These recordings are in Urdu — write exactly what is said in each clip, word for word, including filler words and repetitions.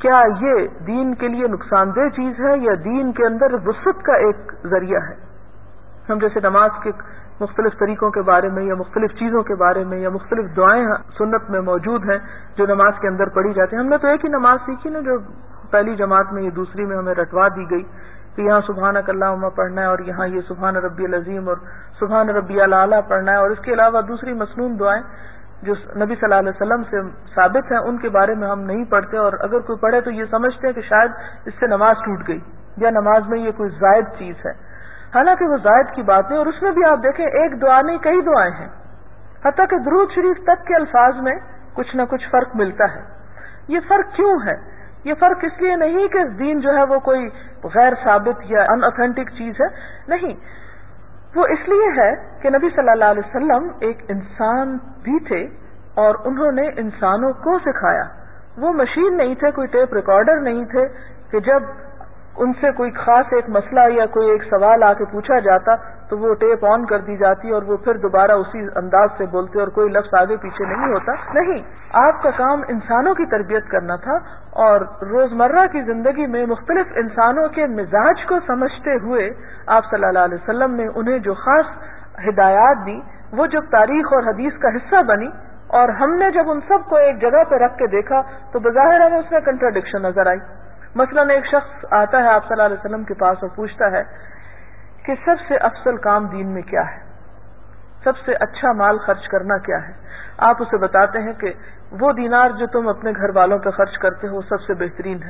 کیا یہ دین کے لیے نقصان دہ چیز ہے یا دین کے اندر وسعت کا ایک ذریعہ ہے؟ ہم جیسے نماز کے مختلف طریقوں کے بارے میں یا مختلف چیزوں کے بارے میں یا مختلف دعائیں سنت میں موجود ہیں جو نماز کے اندر پڑھی جاتی ہیں. ہم نے تو ایک ہی نماز سیکھی نا جو پہلی جماعت میں، یہ دوسری میں ہمیں رٹوا دی گئی کہ یہاں سبحانک اللہم پڑھنا ہے اور یہاں یہ سبحان ربی العظیم اور سبحان ربی الاعلیٰ پڑھنا ہے، اور اس کے علاوہ دوسری مسنون دعائیں جو نبی صلی اللہ علیہ وسلم سے ثابت ہیں ان کے بارے میں ہم نہیں پڑھتے، اور اگر کوئی پڑھے تو یہ سمجھتے ہیں کہ شاید اس سے نماز ٹوٹ گئی یا نماز میں یہ کوئی زائد چیز ہے. حالانکہ وہ زائد کی بات نہیں، اور اس میں بھی آپ دیکھیں ایک دعا نہیں کئی دعائیں ہیں، حتیٰ کہ درود شریف تک کے الفاظ میں کچھ نہ کچھ فرق ملتا ہے. یہ فرق کیوں ہے؟ یہ فرق اس لیے نہیں کہ دین جو ہے وہ کوئی غیر ثابت یا ان اوتھینٹک چیز ہے، نہیں، وہ اس لیے ہے کہ نبی صلی اللہ علیہ وسلم ایک انسان بھی تھے اور انہوں نے انسانوں کو سکھایا. وہ مشین نہیں تھے، کوئی ٹیپ ریکارڈر نہیں تھے کہ جب ان سے کوئی خاص ایک مسئلہ یا کوئی ایک سوال آ کے پوچھا جاتا تو وہ ٹیپ آن کر دی جاتی اور وہ پھر دوبارہ اسی انداز سے بولتے اور کوئی لفظ آگے پیچھے نہیں ہوتا. نہیں، آپ کا کام انسانوں کی تربیت کرنا تھا اور روزمرہ کی زندگی میں مختلف انسانوں کے مزاج کو سمجھتے ہوئے آپ صلی اللہ علیہ وسلم نے انہیں جو خاص ہدایات دی وہ جب تاریخ اور حدیث کا حصہ بنی اور ہم نے جب ان سب کو ایک جگہ پہ رکھ کے دیکھا تو بظاہر ہمیں اس میں کنٹراڈکشن نظر آئی. مثلا ایک شخص آتا ہے آپ صلی اللہ علیہ وسلم کے پاس اور پوچھتا ہے کہ سب سے افضل کام دین میں کیا ہے، سب سے اچھا مال خرچ کرنا کیا ہے؟ آپ اسے بتاتے ہیں کہ وہ دینار جو تم اپنے گھر والوں پہ خرچ کرتے ہو سب سے بہترین ہے.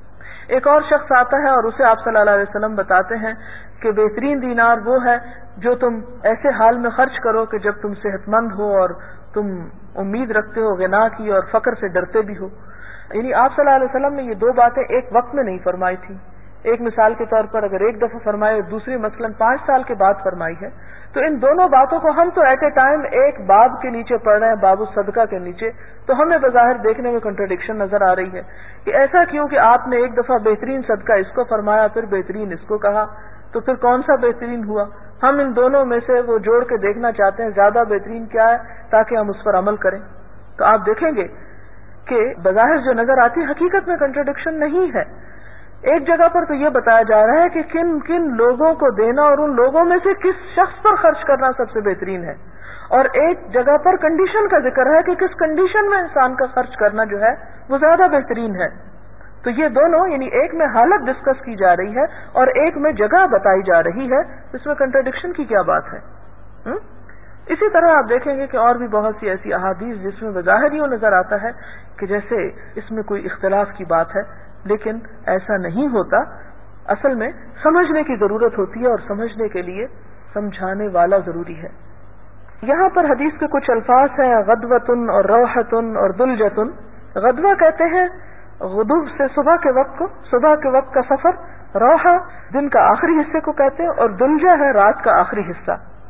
ایک اور شخص آتا ہے اور اسے آپ صلی اللہ علیہ وسلم بتاتے ہیں کہ بہترین دینار وہ ہے جو تم ایسے حال میں خرچ کرو کہ جب تم صحت مند ہو اور تم امید رکھتے ہو غنا کی اور فقر سے ڈرتے بھی ہو. یعنی آپ صلی اللہ علیہ وسلم نے یہ دو باتیں ایک وقت میں نہیں فرمائی تھی. ایک مثال کے طور پر اگر ایک دفعہ فرمائے اور دوسری مثلاً پانچ سال کے بعد فرمائی ہے تو ان دونوں باتوں کو ہم تو ایٹ اے ٹائم ایک باب کے نیچے پڑھ رہے ہیں، باب الصدقہ کے نیچے، تو ہمیں بظاہر دیکھنے میں کنٹراڈکشن نظر آ رہی ہے کہ ایسا کیوں کہ آپ نے ایک دفعہ بہترین صدقہ اس کو فرمایا پھر بہترین اس کو کہا، تو پھر کون سا بہترین ہوا؟ ہم ان دونوں میں سے وہ جوڑ کے دیکھنا چاہتے ہیں زیادہ بہترین کیا ہے تاکہ ہم اس پر عمل کریں. تو آپ دیکھیں گے کہ بظاہر جو نظر آتی حقیقت میں کنٹراڈکشن نہیں ہے. ایک جگہ پر تو یہ بتایا جا رہا ہے کہ کن کن لوگوں کو دینا اور ان لوگوں میں سے کس شخص پر خرچ کرنا سب سے بہترین ہے، اور ایک جگہ پر کنڈیشن کا ذکر ہے کہ کس کنڈیشن میں انسان کا خرچ کرنا جو ہے وہ زیادہ بہترین ہے. تو یہ دونوں یعنی ایک میں حالت ڈسکس کی جا رہی ہے اور ایک میں جگہ بتائی جا رہی ہے، اس میں کنٹراڈکشن کی کیا بات ہے؟ ہم؟ اسی طرح آپ دیکھیں گے کہ اور بھی بہت سی ایسی احادیث جس میں بظاہر یوں نظر آتا ہے کہ جیسے اس میں کوئی اختلاف کی بات ہے، لیکن ایسا نہیں ہوتا. اصل میں سمجھنے کی ضرورت ہوتی ہے اور سمجھنے کے لیے سمجھانے والا ضروری ہے. یہاں پر حدیث کے کچھ الفاظ ہیں غدوۃن اور روحۃن اور دلجۃن. غدوہ کہتے ہیں غدو سے صبح کے وقت کو، صبح کے وقت کا سفر، روحہ دن کا آخری حصے کو کہتے ہیں، اور دلجہ ہے رات کا آخری حصہ.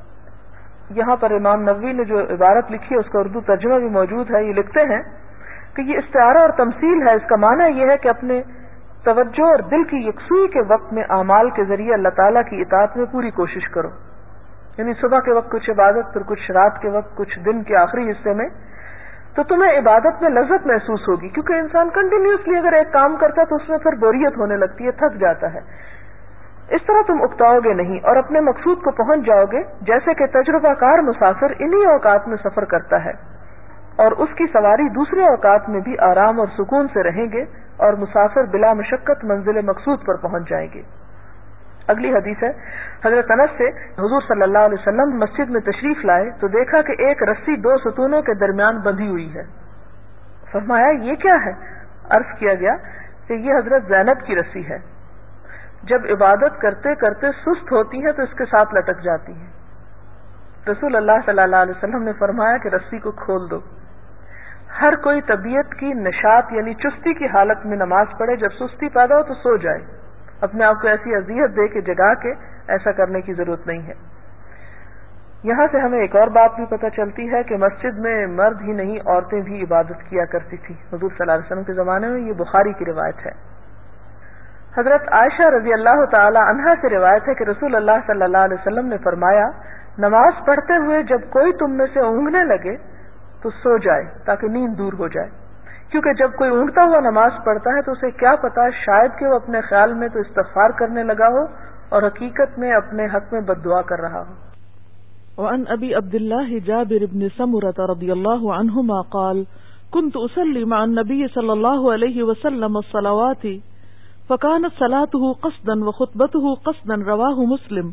یہاں پر امام نووی نے جو عبارت لکھی ہے اس کا اردو ترجمہ بھی موجود ہے. یہ لکھتے ہیں کہ یہ استعارہ اور تمثیل ہے. اس کا معنی یہ ہے کہ اپنے توجہ اور دل کی یکسوئی کے وقت میں اعمال کے ذریعے اللہ تعالیٰ کی اطاعت میں پوری کوشش کرو. یعنی صبح کے وقت کچھ عبادت، پھر کچھ رات کے وقت، کچھ دن کے آخری حصے میں، تو تمہیں عبادت میں لذت محسوس ہوگی، کیونکہ انسان کنٹینیوسلی اگر ایک کام کرتا ہے تو اس میں پھر بوریت ہونے لگتی ہے، تھک جاتا ہے. اس طرح تم اکتاؤ گے نہیں اور اپنے مقصود کو پہنچ جاؤ گے، جیسے کہ تجربہ کار مسافر انہی اوقات میں سفر کرتا ہے اور اس کی سواری دوسرے اوقات میں بھی آرام اور سکون سے رہیں گے اور مسافر بلا مشقت منزل مقصود پر پہنچ جائیں گے. اگلی حدیث ہے حضرت انس سے، حضور صلی اللہ علیہ وسلم مسجد میں تشریف لائے تو دیکھا کہ ایک رسی دو ستونوں کے درمیان بندھی ہوئی ہے. فرمایا یہ کیا ہے؟ عرض کیا گیا کہ یہ حضرت زینب کی رسی ہے، جب عبادت کرتے کرتے سست ہوتی ہے تو اس کے ساتھ لٹک جاتی ہے. رسول اللہ صلی اللہ علیہ وسلم نے فرمایا کہ رسی کو کھول دو. ہر کوئی طبیعت کی نشاط یعنی چستی کی حالت میں نماز پڑھے، جب سستی پیدا ہو تو سو جائے. اپنے آپ کو ایسی اذیت دے کے جگا کے ایسا کرنے کی ضرورت نہیں ہے. یہاں سے ہمیں ایک اور بات بھی پتہ چلتی ہے کہ مسجد میں مرد ہی نہیں عورتیں بھی عبادت کیا کرتی تھی حضور صلی اللہ علیہ وسلم کے زمانے میں. یہ بخاری کی روایت ہے. حضرت عائشہ رضی اللہ تعالی عنہا سے روایت ہے کہ رسول اللہ صلی اللہ علیہ وسلم نے فرمایا نماز پڑھتے ہوئے جب کوئی تم میں سے اونگنے لگے تو سو جائے تاکہ نیند دور ہو جائے. کیونکہ جب کوئی اونگتا ہوا نماز پڑھتا ہے تو اسے کیا پتا شاید کہ وہ اپنے خیال میں تو استغفار کرنے لگا ہو اور حقیقت میں اپنے حق میں بد دعا کر رہا ہو. وعن ابی عبد الله جابر بن سمرة رضی اللہ عنہما قال كنت اصلي مع النبي صلی اللہ علیہ وسلم الصلوات فكانت صلاته قصدا وخطبته قصدا رواہ مسلم.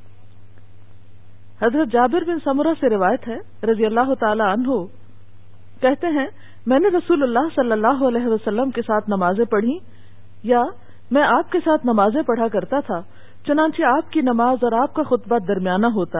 حضرت جابر بن سمرہ سے روایت ہے رضی اللہ تعالی عنہ کہتے ہیں میں نے رسول اللہ صلی اللہ علیہ وسلم کے ساتھ نمازیں پڑھی یا میں آپ کے ساتھ نمازیں پڑھا کرتا تھا، چنانچہ آپ کی نماز اور آپ کا خطبہ درمیانہ ہوتا،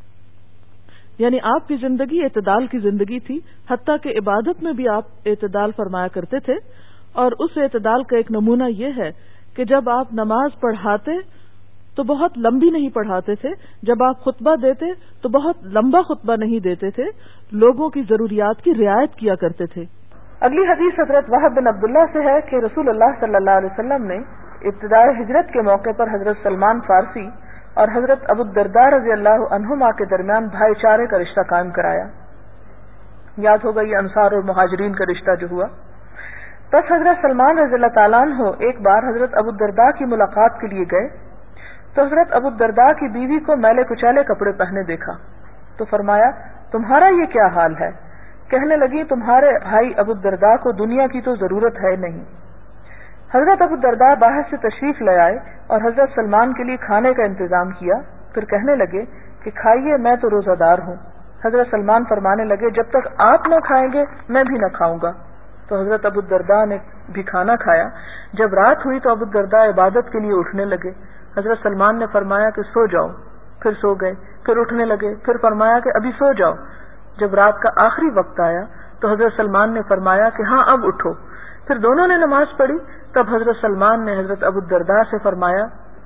یعنی آپ کی زندگی اعتدال کی زندگی تھی، حتیٰ کہ عبادت میں بھی آپ اعتدال فرمایا کرتے تھے. اور اس اعتدال کا ایک نمونہ یہ ہے کہ جب آپ نماز پڑھاتے تو بہت لمبی نہیں پڑھاتے تھے، جب آپ خطبہ دیتے تو بہت لمبا خطبہ نہیں دیتے تھے، لوگوں کی ضروریات کی رعایت کیا کرتے تھے. اگلی حدیث حضرت وہب بن عبداللہ سے ہے کہ رسول اللہ صلی اللہ علیہ وسلم نے ابتدائی ہجرت کے موقع پر حضرت سلمان فارسی اور حضرت ابو الدرداء رضی اللہ عنہما کے درمیان بھائی چارے کا رشتہ قائم کرایا. یاد ہوگا یہ انصار اور مہاجرین کا رشتہ جو ہوا. بس حضرت سلمان رضی اللہ تعالیٰ عنہ ایک بار حضرت ابو الدرداء کی ملاقات کے لیے گئے تو حضرت ابو الدرداء کی بیوی کو میلے کچیلے کپڑے پہنے دیکھا تو فرمایا تمہارا یہ کیا حال ہے؟ کہنے لگی تمہارے بھائی ابو الدرداء کو دنیا کی تو ضرورت ہے نہیں. حضرت ابو الدرداء باہر سے تشریف لے آئے اور حضرت سلمان کے لیے کھانے کا انتظام کیا، پھر کہنے لگے کہ کھائیے میں تو روزہ دار ہوں. حضرت سلمان فرمانے لگے جب تک آپ نہ کھائیں گے میں بھی نہ کھاؤں گا. تو حضرت ابو الدرداء نے بھی کھانا کھایا. جب رات ہوئی تو ابو الدرداء عبادت کے لیے اٹھنے لگے. حضرت سلمان نے فرمایا کہ سو جاؤ، پھر سو گئے، پھر اٹھنے لگے، پھر فرمایا کہ ابھی سو جاؤ. جب رات کا آخری وقت آیا تو حضرت سلمان نے فرمایا کہ ہاں اب اٹھو. پھر دونوں نے نماز پڑھی. تب حضرت سلمان نے حضرت ابو الدرداء سے فرمایا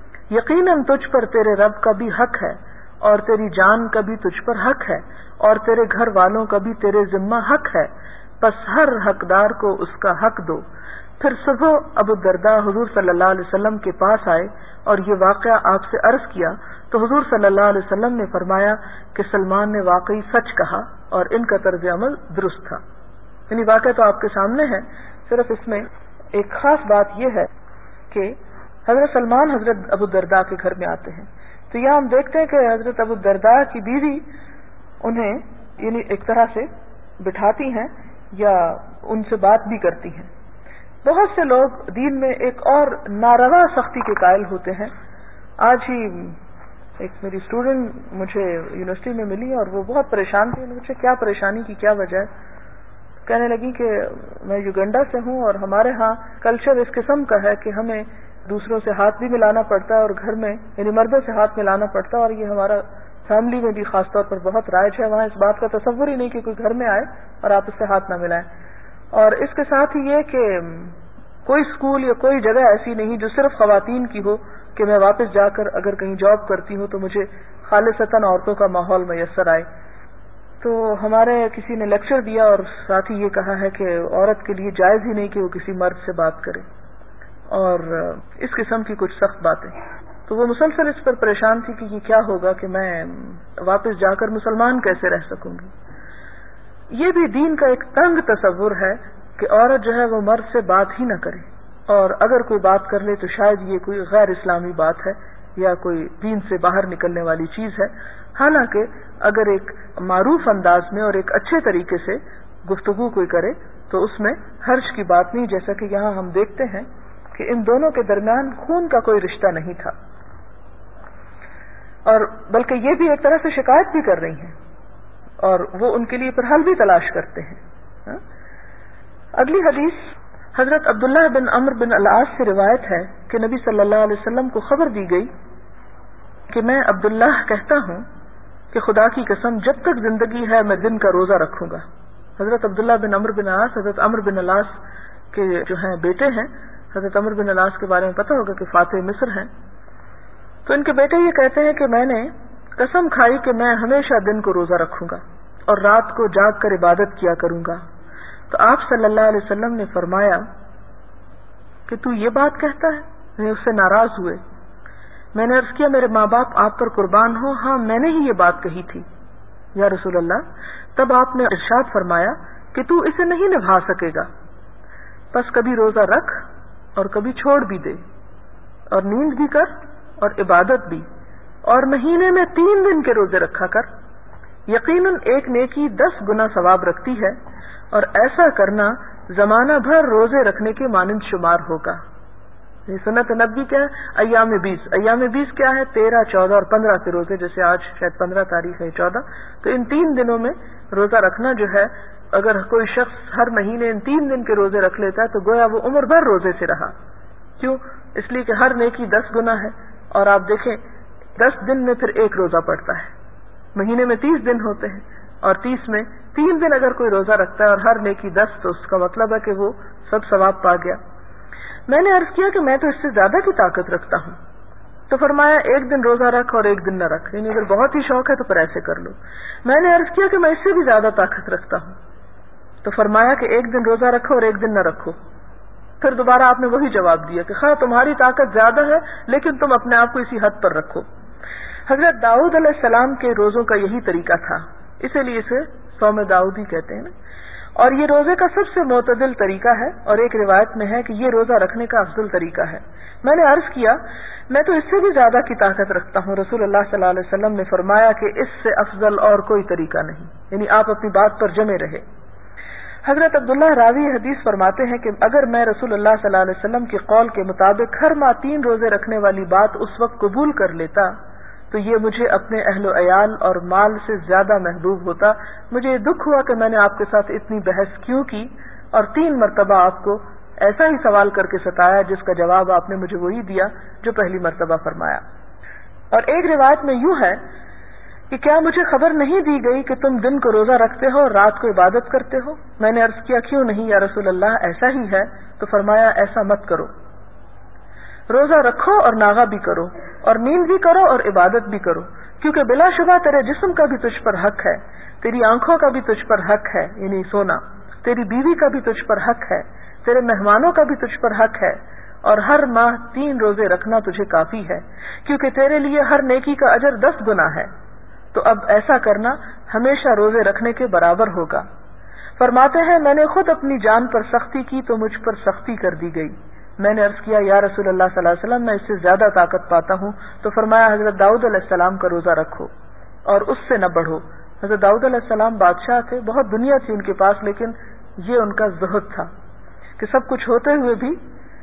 یقیناً تجھ پر تیرے رب کا بھی حق ہے اور تیری جان کا بھی تجھ پر حق ہے اور تیرے گھر والوں کا بھی تیرے ذمہ حق ہے، پس ہر حقدار کو اس کا حق دو. پھر صبح ابو الدرداء حضور صلی اللہ علیہ وسلم کے پاس آئے اور یہ واقعہ آپ سے عرض کیا تو حضور صلی اللہ علیہ وسلم نے فرمایا کہ سلمان نے واقعی سچ کہا اور ان کا طرز عمل درست تھا. یعنی واقعہ تو آپ کے سامنے ہے، صرف اس میں ایک خاص بات یہ ہے کہ حضرت سلمان حضرت ابو الدرداء کے گھر میں آتے ہیں تو یہاں ہم دیکھتے ہیں کہ حضرت ابو الدرداء کی بیوی انہیں یعنی ایک طرح سے بٹھاتی ہیں یا ان سے بات بھی کرتی ہیں. بہت سے لوگ دین میں ایک اور ناروا سختی کے قائل ہوتے ہیں. آج ہی ایک میری اسٹوڈنٹ مجھے یونیورسٹی میں ملی اور وہ بہت پریشان تھی. مجھے کیا پریشانی کی کیا وجہ ہے؟ کہنے لگی کہ میں یوگنڈا سے ہوں اور ہمارے ہاں کلچر اس قسم کا ہے کہ ہمیں دوسروں سے ہاتھ بھی ملانا پڑتا ہے اور گھر میں یعنی مردوں سے ہاتھ ملانا پڑتا ہے اور یہ ہمارا فیملی میں بھی خاص طور پر بہت رائج ہے. وہاں اس بات کا تصور ہی نہیں کہ کوئی گھر میں آئے اور آپ اس سے ہاتھ نہ ملائیں. اور اس کے ساتھ ہی یہ کہ کوئی اسکول یا کوئی جگہ ایسی نہیں جو صرف خواتین کی ہو کہ میں واپس جا کر اگر کہیں جاب کرتی ہوں تو مجھے خالصتاً عورتوں کا ماحول میسر آئے. تو ہمارے کسی نے لیکچر دیا اور ساتھ ہی یہ کہا ہے کہ عورت کے لیے جائز ہی نہیں کہ وہ کسی مرد سے بات کرے اور اس قسم کی کچھ سخت باتیں. تو وہ مسلسل اس پر پریشان تھی کہ یہ کیا ہوگا کہ میں واپس جا کر مسلمان کیسے رہ سکوں گی. یہ بھی دین کا ایک تنگ تصور ہے کہ عورت جو ہے وہ مرد سے بات ہی نہ کرے اور اگر کوئی بات کر لے تو شاید یہ کوئی غیر اسلامی بات ہے یا کوئی دین سے باہر نکلنے والی چیز ہے. حالانکہ اگر ایک معروف انداز میں اور ایک اچھے طریقے سے گفتگو کوئی کرے تو اس میں حرج کی بات نہیں، جیسا کہ یہاں ہم دیکھتے ہیں کہ ان دونوں کے درمیان خون کا کوئی رشتہ نہیں تھا اور بلکہ یہ بھی ایک طرح سے شکایت بھی کر رہی ہیں اور وہ ان کے لیے پھر حل بھی تلاش کرتے ہیں. اگلی حدیث حضرت عبداللہ بن عمرو بن العاص سے روایت ہے کہ نبی صلی اللہ علیہ وسلم کو خبر دی گئی کہ میں عبداللہ کہتا ہوں کہ خدا کی قسم جب تک زندگی ہے میں دن کا روزہ رکھوں گا. حضرت عبداللہ بن عمرو بن العاص حضرت عمرو بن العاص کے جو ہیں بیٹے ہیں. حضرت عمرو بن العاص کے بارے میں پتہ ہوگا کہ فاتح مصر ہیں. تو ان کے بیٹے یہ کہتے ہیں کہ میں نے قسم کھائی کہ میں ہمیشہ دن کو روزہ رکھوں گا اور رات کو جاگ کر عبادت کیا کروں گا. تو آپ صلی اللہ علیہ وسلم نے فرمایا کہ تو یہ بات کہتا ہے؟ میں اس سے ناراض ہوئے. میں نے عرض کیا میرے ماں باپ آپ پر قربان ہو، ہاں میں نے ہی یہ بات کہی تھی یا رسول اللہ. تب آپ نے ارشاد فرمایا کہ تو اسے نہیں نبھا سکے گا بس کبھی روزہ رکھ اور کبھی چھوڑ بھی دے، اور نیند بھی کر اور عبادت بھی، اور مہینے میں تین دن کے روزے رکھا کر، یقیناً ایک نیکی دس گنا ثواب رکھتی ہے، اور ایسا کرنا زمانہ بھر روزے رکھنے کے مانند شمار ہوگا۔ یہ سنت نبی کیا ہے؟ ایام بیس۔ ایام بیس کیا ہے؟ تیرہ، چودہ اور پندرہ کے روزے، جیسے آج شاید پندرہ تاریخ ہے، چودہ، تو ان تین دنوں میں روزہ رکھنا جو ہے، اگر کوئی شخص ہر مہینے ان تین دن کے روزے رکھ لیتا ہے تو گویا وہ عمر بھر روزے سے رہا۔ کیوں؟ اس لیے کہ ہر نیکی دس گنا ہے، اور آپ دیکھیں دس دن میں پھر ایک روزہ پڑتا ہے، مہینے میں تیس دن ہوتے ہیں، اور تیس میں تین دن اگر کوئی روزہ رکھتا ہے اور ہر نیکی دس، تو اس کا مطلب ہے کہ وہ سب ثواب پا گیا۔ میں نے عرض کیا کہ میں تو اس سے زیادہ کی طاقت رکھتا ہوں، تو فرمایا ایک دن روزہ رکھ اور ایک دن نہ رکھ، یعنی اگر بہت ہی شوق ہے تو پھر ایسے کر لو۔ میں نے عرض کیا کہ میں اس سے بھی زیادہ طاقت رکھتا ہوں، تو فرمایا کہ ایک دن روزہ رکھو اور ایک دن نہ رکھو۔ پھر دوبارہ آپ نے وہی جواب دیا کہ خواہ تمہاری طاقت زیادہ ہے لیکن تم اپنے آپ کو اسی حد پر رکھو۔ حضرت داؤد علیہ السلام کے روزوں کا یہی طریقہ تھا، اسی لیے اسے صوم داؤدی کہتے ہیں نا، اور یہ روزے کا سب سے معتدل طریقہ ہے، اور ایک روایت میں ہے کہ یہ روزہ رکھنے کا افضل طریقہ ہے۔ میں نے عرض کیا میں تو اس سے بھی زیادہ کی طاقت رکھتا ہوں۔ رسول اللہ صلی اللہ علیہ وسلم نے فرمایا کہ اس سے افضل اور کوئی طریقہ نہیں، یعنی آپ اپنی بات پر جمے رہے۔ حضرت عبداللہ راوی حدیث فرماتے ہیں کہ اگر میں رسول اللہ صلی اللہ علیہ وسلم کے قول کے مطابق ہر ماہ تین روزے رکھنے والی بات اس وقت قبول کر لیتا تو یہ مجھے اپنے اہل و عیال اور مال سے زیادہ محبوب ہوتا۔ مجھے یہ دکھ ہوا کہ میں نے آپ کے ساتھ اتنی بحث کیوں کی اور تین مرتبہ آپ کو ایسا ہی سوال کر کے ستایا جس کا جواب آپ نے مجھے وہی دیا جو پہلی مرتبہ فرمایا۔ اور ایک روایت میں یوں ہے کہ کیا مجھے خبر نہیں دی گئی کہ تم دن کو روزہ رکھتے ہو اور رات کو عبادت کرتے ہو؟ میں نے عرض کیا کیوں نہیں یا رسول اللہ، ایسا ہی ہے۔ تو فرمایا ایسا مت کرو، روزہ رکھو اور ناغہ بھی کرو، اور نیند بھی کرو اور عبادت بھی کرو، کیونکہ بلا شبہ تیرے جسم کا بھی تجھ پر حق ہے، تیری آنکھوں کا بھی تجھ پر حق ہے یعنی سونا، تیری بیوی کا بھی تجھ پر حق ہے، تیرے مہمانوں کا بھی تجھ پر حق ہے، اور ہر ماہ تین روزے رکھنا تجھے کافی ہے، کیونکہ تیرے لیے ہر نیکی کا اجر دس گنا ہے۔ تو اب ایسا کرنا ہمیشہ روزے رکھنے کے برابر ہوگا۔ فرماتے ہیں میں نے خود اپنی جان پر سختی کی تو مجھ پر سختی کر دی گئی۔ میں نے عرض کیا یا رسول اللہ صلی اللہ علیہ وسلم میں اس سے زیادہ طاقت پاتا ہوں۔ تو فرمایا حضرت داؤد علیہ السلام کا روزہ رکھو اور اس سے نہ بڑھو۔ حضرت داؤد علیہ السلام بادشاہ تھے، بہت دنیا تھی ان کے پاس، لیکن یہ ان کا زہد تھا کہ سب کچھ ہوتے ہوئے بھی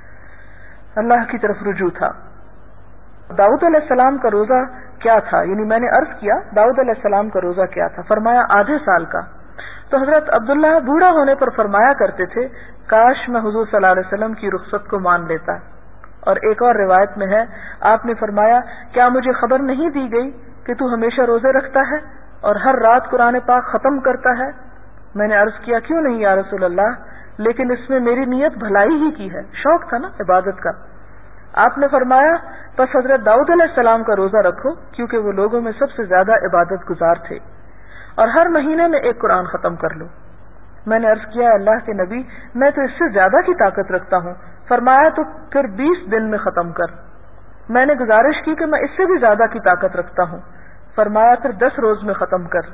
اللہ کی طرف رجوع تھا۔ داؤد علیہ السلام کا روزہ کیا تھا؟ یعنی میں نے عرض کیا داؤد علیہ السلام کا روزہ کیا تھا؟ فرمایا آدھے سال کا۔ تو حضرت عبداللہ بوڑھا ہونے پر فرمایا کرتے تھے کاش میں حضور صلی اللہ علیہ وسلم کی رخصت کو مان لیتا۔ اور ایک اور روایت میں ہے آپ نے فرمایا کیا مجھے خبر نہیں دی گئی کہ تو ہمیشہ روزے رکھتا ہے اور ہر رات قرآن پاک ختم کرتا ہے؟ میں نے عرض کیا کیوں نہیں یا رسول اللہ، لیکن اس میں میری نیت بھلائی ہی کی ہے، شوق تھا نا عبادت کا۔ آپ نے فرمایا بس حضرت داؤد علیہ السلام کا روزہ رکھو کیونکہ وہ لوگوں میں سب سے زیادہ عبادت گزار تھے، اور ہر مہینے میں ایک قرآن ختم کر لو۔ میں نے عرض کیا اللہ کے نبی میں تو اس سے زیادہ کی طاقت رکھتا ہوں۔ فرمایا تو پھر بیس دن میں ختم کر۔ میں نے گزارش کی کہ میں اس سے بھی زیادہ کی طاقت رکھتا ہوں۔ فرمایا پھر دس روز میں ختم کر۔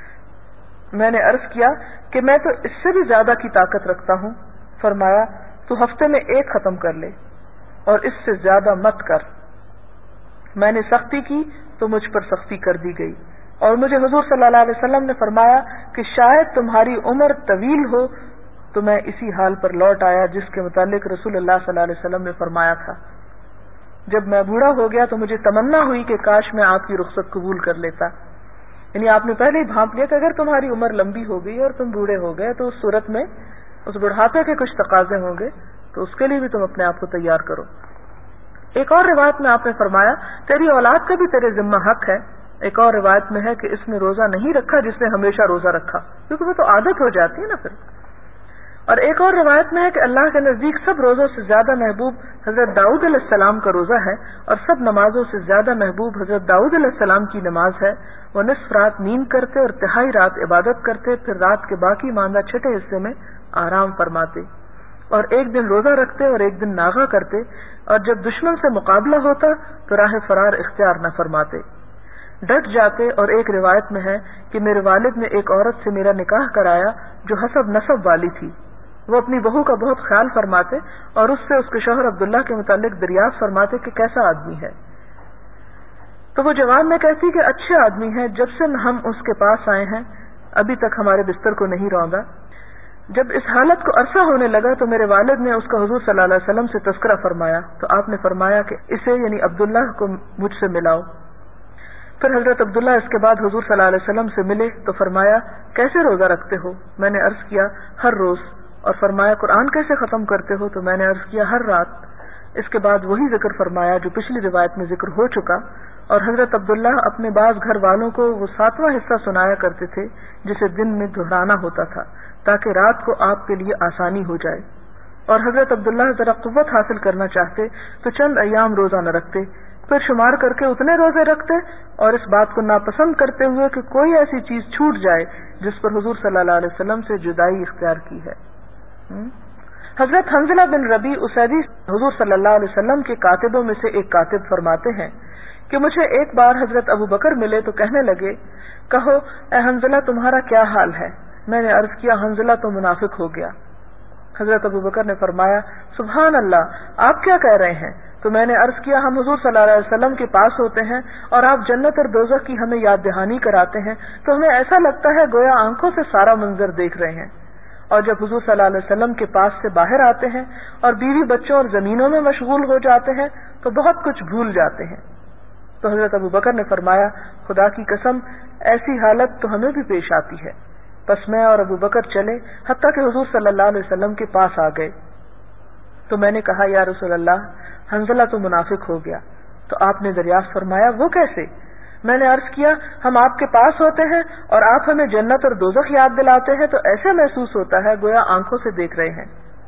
میں نے عرض کیا کہ میں تو اس سے بھی زیادہ کی طاقت رکھتا ہوں۔ فرمایا تو ہفتے میں ایک ختم کر لے اور اس سے زیادہ مت کر۔ میں نے سختی کی تو مجھ پر سختی کر دی گئی، اور مجھے حضور صلی اللہ علیہ وسلم نے فرمایا کہ شاید تمہاری عمر طویل ہو، تو میں اسی حال پر لوٹ آیا جس کے متعلق رسول اللہ صلی اللہ علیہ وسلم نے فرمایا تھا۔ جب میں بوڑھا ہو گیا تو مجھے تمنا ہوئی کہ کاش میں آپ کی رخصت قبول کر لیتا، یعنی آپ نے پہلے ہی بھانپ لیا کہ اگر تمہاری عمر لمبی ہو گئی اور تم بوڑھے ہو گئے تو اس صورت میں اس بڑھاپے کے کچھ تقاضے ہوں گے، تو اس کے لیے بھی تم اپنے آپ کو تیار کرو۔ ایک اور روایت میں آپ نے فرمایا تیری اولاد کا بھی تیرے ذمہ حق ہے۔ ایک اور روایت میں ہے کہ اس نے روزہ نہیں رکھا جس نے ہمیشہ روزہ رکھا، کیونکہ وہ تو عادت ہو جاتی ہے نا پھر۔ اور ایک اور روایت میں ہے کہ اللہ کے نزدیک سب روزوں سے زیادہ محبوب حضرت داؤد علیہ السلام کا روزہ ہے، اور سب نمازوں سے زیادہ محبوب حضرت داؤد علیہ السلام کی نماز ہے۔ وہ نصف رات نیند کرتے اور تہائی رات عبادت کرتے، پھر رات کے باقی ماندہ چھٹے حصے میں آرام فرماتے، اور ایک دن روزہ رکھتے اور ایک دن ناغہ کرتے، اور جب دشمن سے مقابلہ ہوتا تو راہ فرار اختیار نہ فرماتے، ڈٹ جاتے۔ اور ایک روایت میں ہے کہ میرے والد نے ایک عورت سے میرا نکاح کرایا جو حسب نسب والی تھی، وہ اپنی بہو کا بہت خیال فرماتے اور اس سے اس کے شوہر عبداللہ کے متعلق دریافت فرماتے کہ کیسا آدمی ہے. تو وہ جواب میں کہتی کہ اچھے آدمی ہے، جب سے ہم اس کے پاس آئے ہیں ابھی تک ہمارے بستر کو نہیں روندا. جب اس حالت کو عرصہ ہونے لگا تو میرے والد نے اس کا حضور صلی اللہ علیہ وسلم سے تذکرہ فرمایا تو آپ نے فرمایا کہ اسے یعنی عبداللہ کو مجھ سے ملاؤ. پھر حضرت عبداللہ اس کے بعد حضور صلی اللہ علیہ وسلم سے ملے تو فرمایا کیسے روزہ رکھتے ہو؟ میں نے عرض کیا ہر روز. اور فرمایا قرآن کیسے ختم کرتے ہو؟ تو میں نے عرض کیا ہر رات. اس کے بعد وہی ذکر فرمایا جو پچھلی روایت میں ذکر ہو چکا. اور حضرت عبداللہ اپنے بعض گھر والوں کو وہ ساتواں حصہ سنایا کرتے تھے جسے دن میں دہرانا ہوتا تھا تاکہ رات کو آپ کے لیے آسانی ہو جائے. اور حضرت عبداللہ ذرا قوت حاصل کرنا چاہتے تو چند ایام روزہ نہ رکھتے، پھر شمار کر کے اتنے روزے رکھتے، اور اس بات کو ناپسند کرتے ہوئے کہ کوئی ایسی چیز چھوٹ جائے جس پر حضور صلی اللہ علیہ وسلم سے جدائی اختیار کی ہے. حضرت حنظلہ بن ربیع اسیدی حضور صلی اللہ علیہ وسلم کے کاتبوں میں سے ایک کاتب فرماتے ہیں کہ مجھے ایک بار حضرت ابو بکر ملے تو کہنے لگے کہو اے حنظلہ تمہارا کیا حال ہے؟ میں نے عرض کیا حنظلہ تو منافق ہو گیا. حضرت ابو بکر نے فرمایا سبحان اللہ، آپ کیا کہہ رہے ہیں؟ تو میں نے عرض کیا ہم حضور صلی اللہ علیہ وسلم کے پاس ہوتے ہیں اور آپ جنت اور دوزخ کی ہمیں یاد دہانی کراتے ہیں تو ہمیں ایسا لگتا ہے گویا آنکھوں سے سارا منظر دیکھ رہے ہیں. اور جب حضور صلی اللہ علیہ وسلم کے پاس سے باہر آتے ہیں اور بیوی بچوں اور زمینوں میں مشغول ہو جاتے ہیں تو بہت کچھ بھول جاتے ہیں. تو حضرت ابو بکر نے فرمایا خدا کی قسم ایسی حالت تو ہمیں بھی پیش آتی ہے. بس میں اور ابو بکر چلے حتیٰ کہ حضور صلی اللہ علیہ وسلم کے پاس آ گئے. تو میں نے کہا یا رسول اللہ حنظلہ تو منافق ہو گیا. تو آپ نے دریافت فرمایا وہ کیسے؟ میں نے عرض کیا ہم آپ کے پاس ہوتے ہیں اور آپ ہمیں جنت اور دوزخ یاد دلاتے ہیں تو ایسے محسوس ہوتا ہے گویا آنکھوں سے دیکھ رہے ہیں،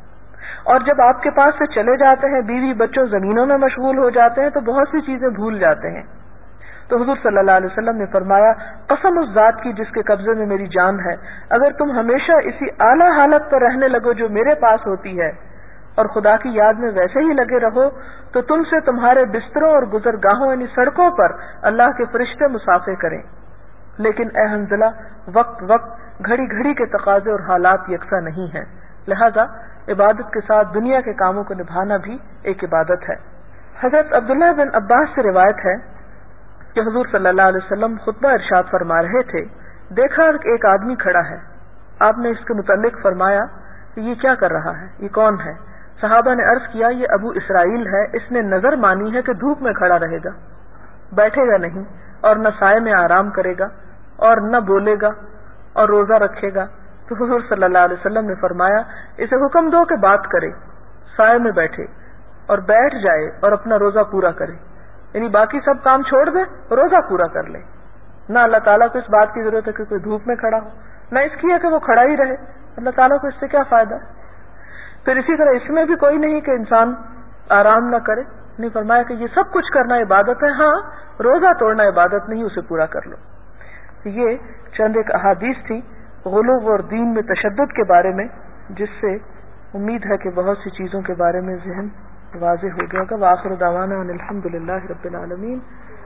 اور جب آپ کے پاس سے چلے جاتے ہیں بیوی بچوں زمینوں میں مشغول ہو جاتے ہیں تو بہت سی چیزیں بھول جاتے ہیں. تو حضور صلی اللہ علیہ وسلم نے فرمایا قسم اس ذات کی جس کے قبضے میں میری جان ہے، اگر تم ہمیشہ اسی اعلیٰ حالت پر رہنے لگو جو میرے پاس ہوتی ہے اور خدا کی یاد میں ویسے ہی لگے رہو تو تم سے تمہارے بستروں اور گزرگاہوں یعنی سڑکوں پر اللہ کے فرشتے مسافے کریں. لیکن اے حنظلہ وقت وقت گھڑی گھڑی کے تقاضے اور حالات یکساں نہیں ہیں، لہذا عبادت کے ساتھ دنیا کے کاموں کو نبھانا بھی ایک عبادت ہے. حضرت عبداللہ بن عباس سے روایت ہے کہ حضور صلی اللہ علیہ وسلم خطبہ ارشاد فرما رہے تھے، دیکھا ایک آدمی کھڑا ہے. آپ نے اس کے متعلق فرمایا کہ یہ کیا کر رہا ہے، یہ کون ہے؟ صحابہ نے عرض کیا یہ ابو اسرائیل ہے، اس نے نظر مانی ہے کہ دھوپ میں کھڑا رہے گا، بیٹھے گا نہیں اور نہ سائے میں آرام کرے گا اور نہ بولے گا اور روزہ رکھے گا. تو حضور صلی اللہ علیہ وسلم نے فرمایا اسے حکم دو کہ بات کرے، سائے میں بیٹھے اور بیٹھ جائے اور اپنا روزہ پورا کرے، یعنی باقی سب کام چھوڑ دے روزہ پورا کر لے. نہ اللہ تعالیٰ کو اس بات کی ضرورت ہے کہ کوئی دھوپ میں کھڑا ہو، نہ اس کی ہے کہ وہ کھڑا ہی رہے، اللہ تعالیٰ کو اس سے کیا فائدہ. پھر اسی طرح اس میں بھی کوئی نہیں کہ انسان آرام نہ کرے، نہیں فرمایا کہ یہ سب کچھ کرنا عبادت ہے، ہاں روزہ توڑنا عبادت نہیں، اسے پورا کر لو. یہ چند ایک احادیث تھی غلو اور دین میں تشدد کے بارے میں، جس سے امید ہے کہ بہت سی چیزوں کے بارے میں ذہن واضح ہو گیا ہوگا. وآخر دعوانا ان الحمد للہ رب العالمین.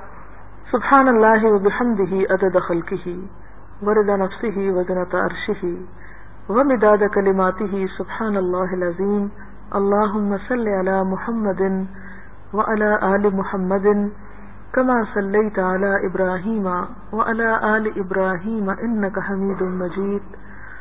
سبحان اللہ وبحمدہ عدد خلقہ ورضا نفسہ وزنۃ عرشہ ومداد کلماتہ سبحان اللہ العظیم. اللہم صل علی محمد وعلی آل محمد کما صلیت علی ابراہیم وعلی آل ابراہیم انک حمید مجید.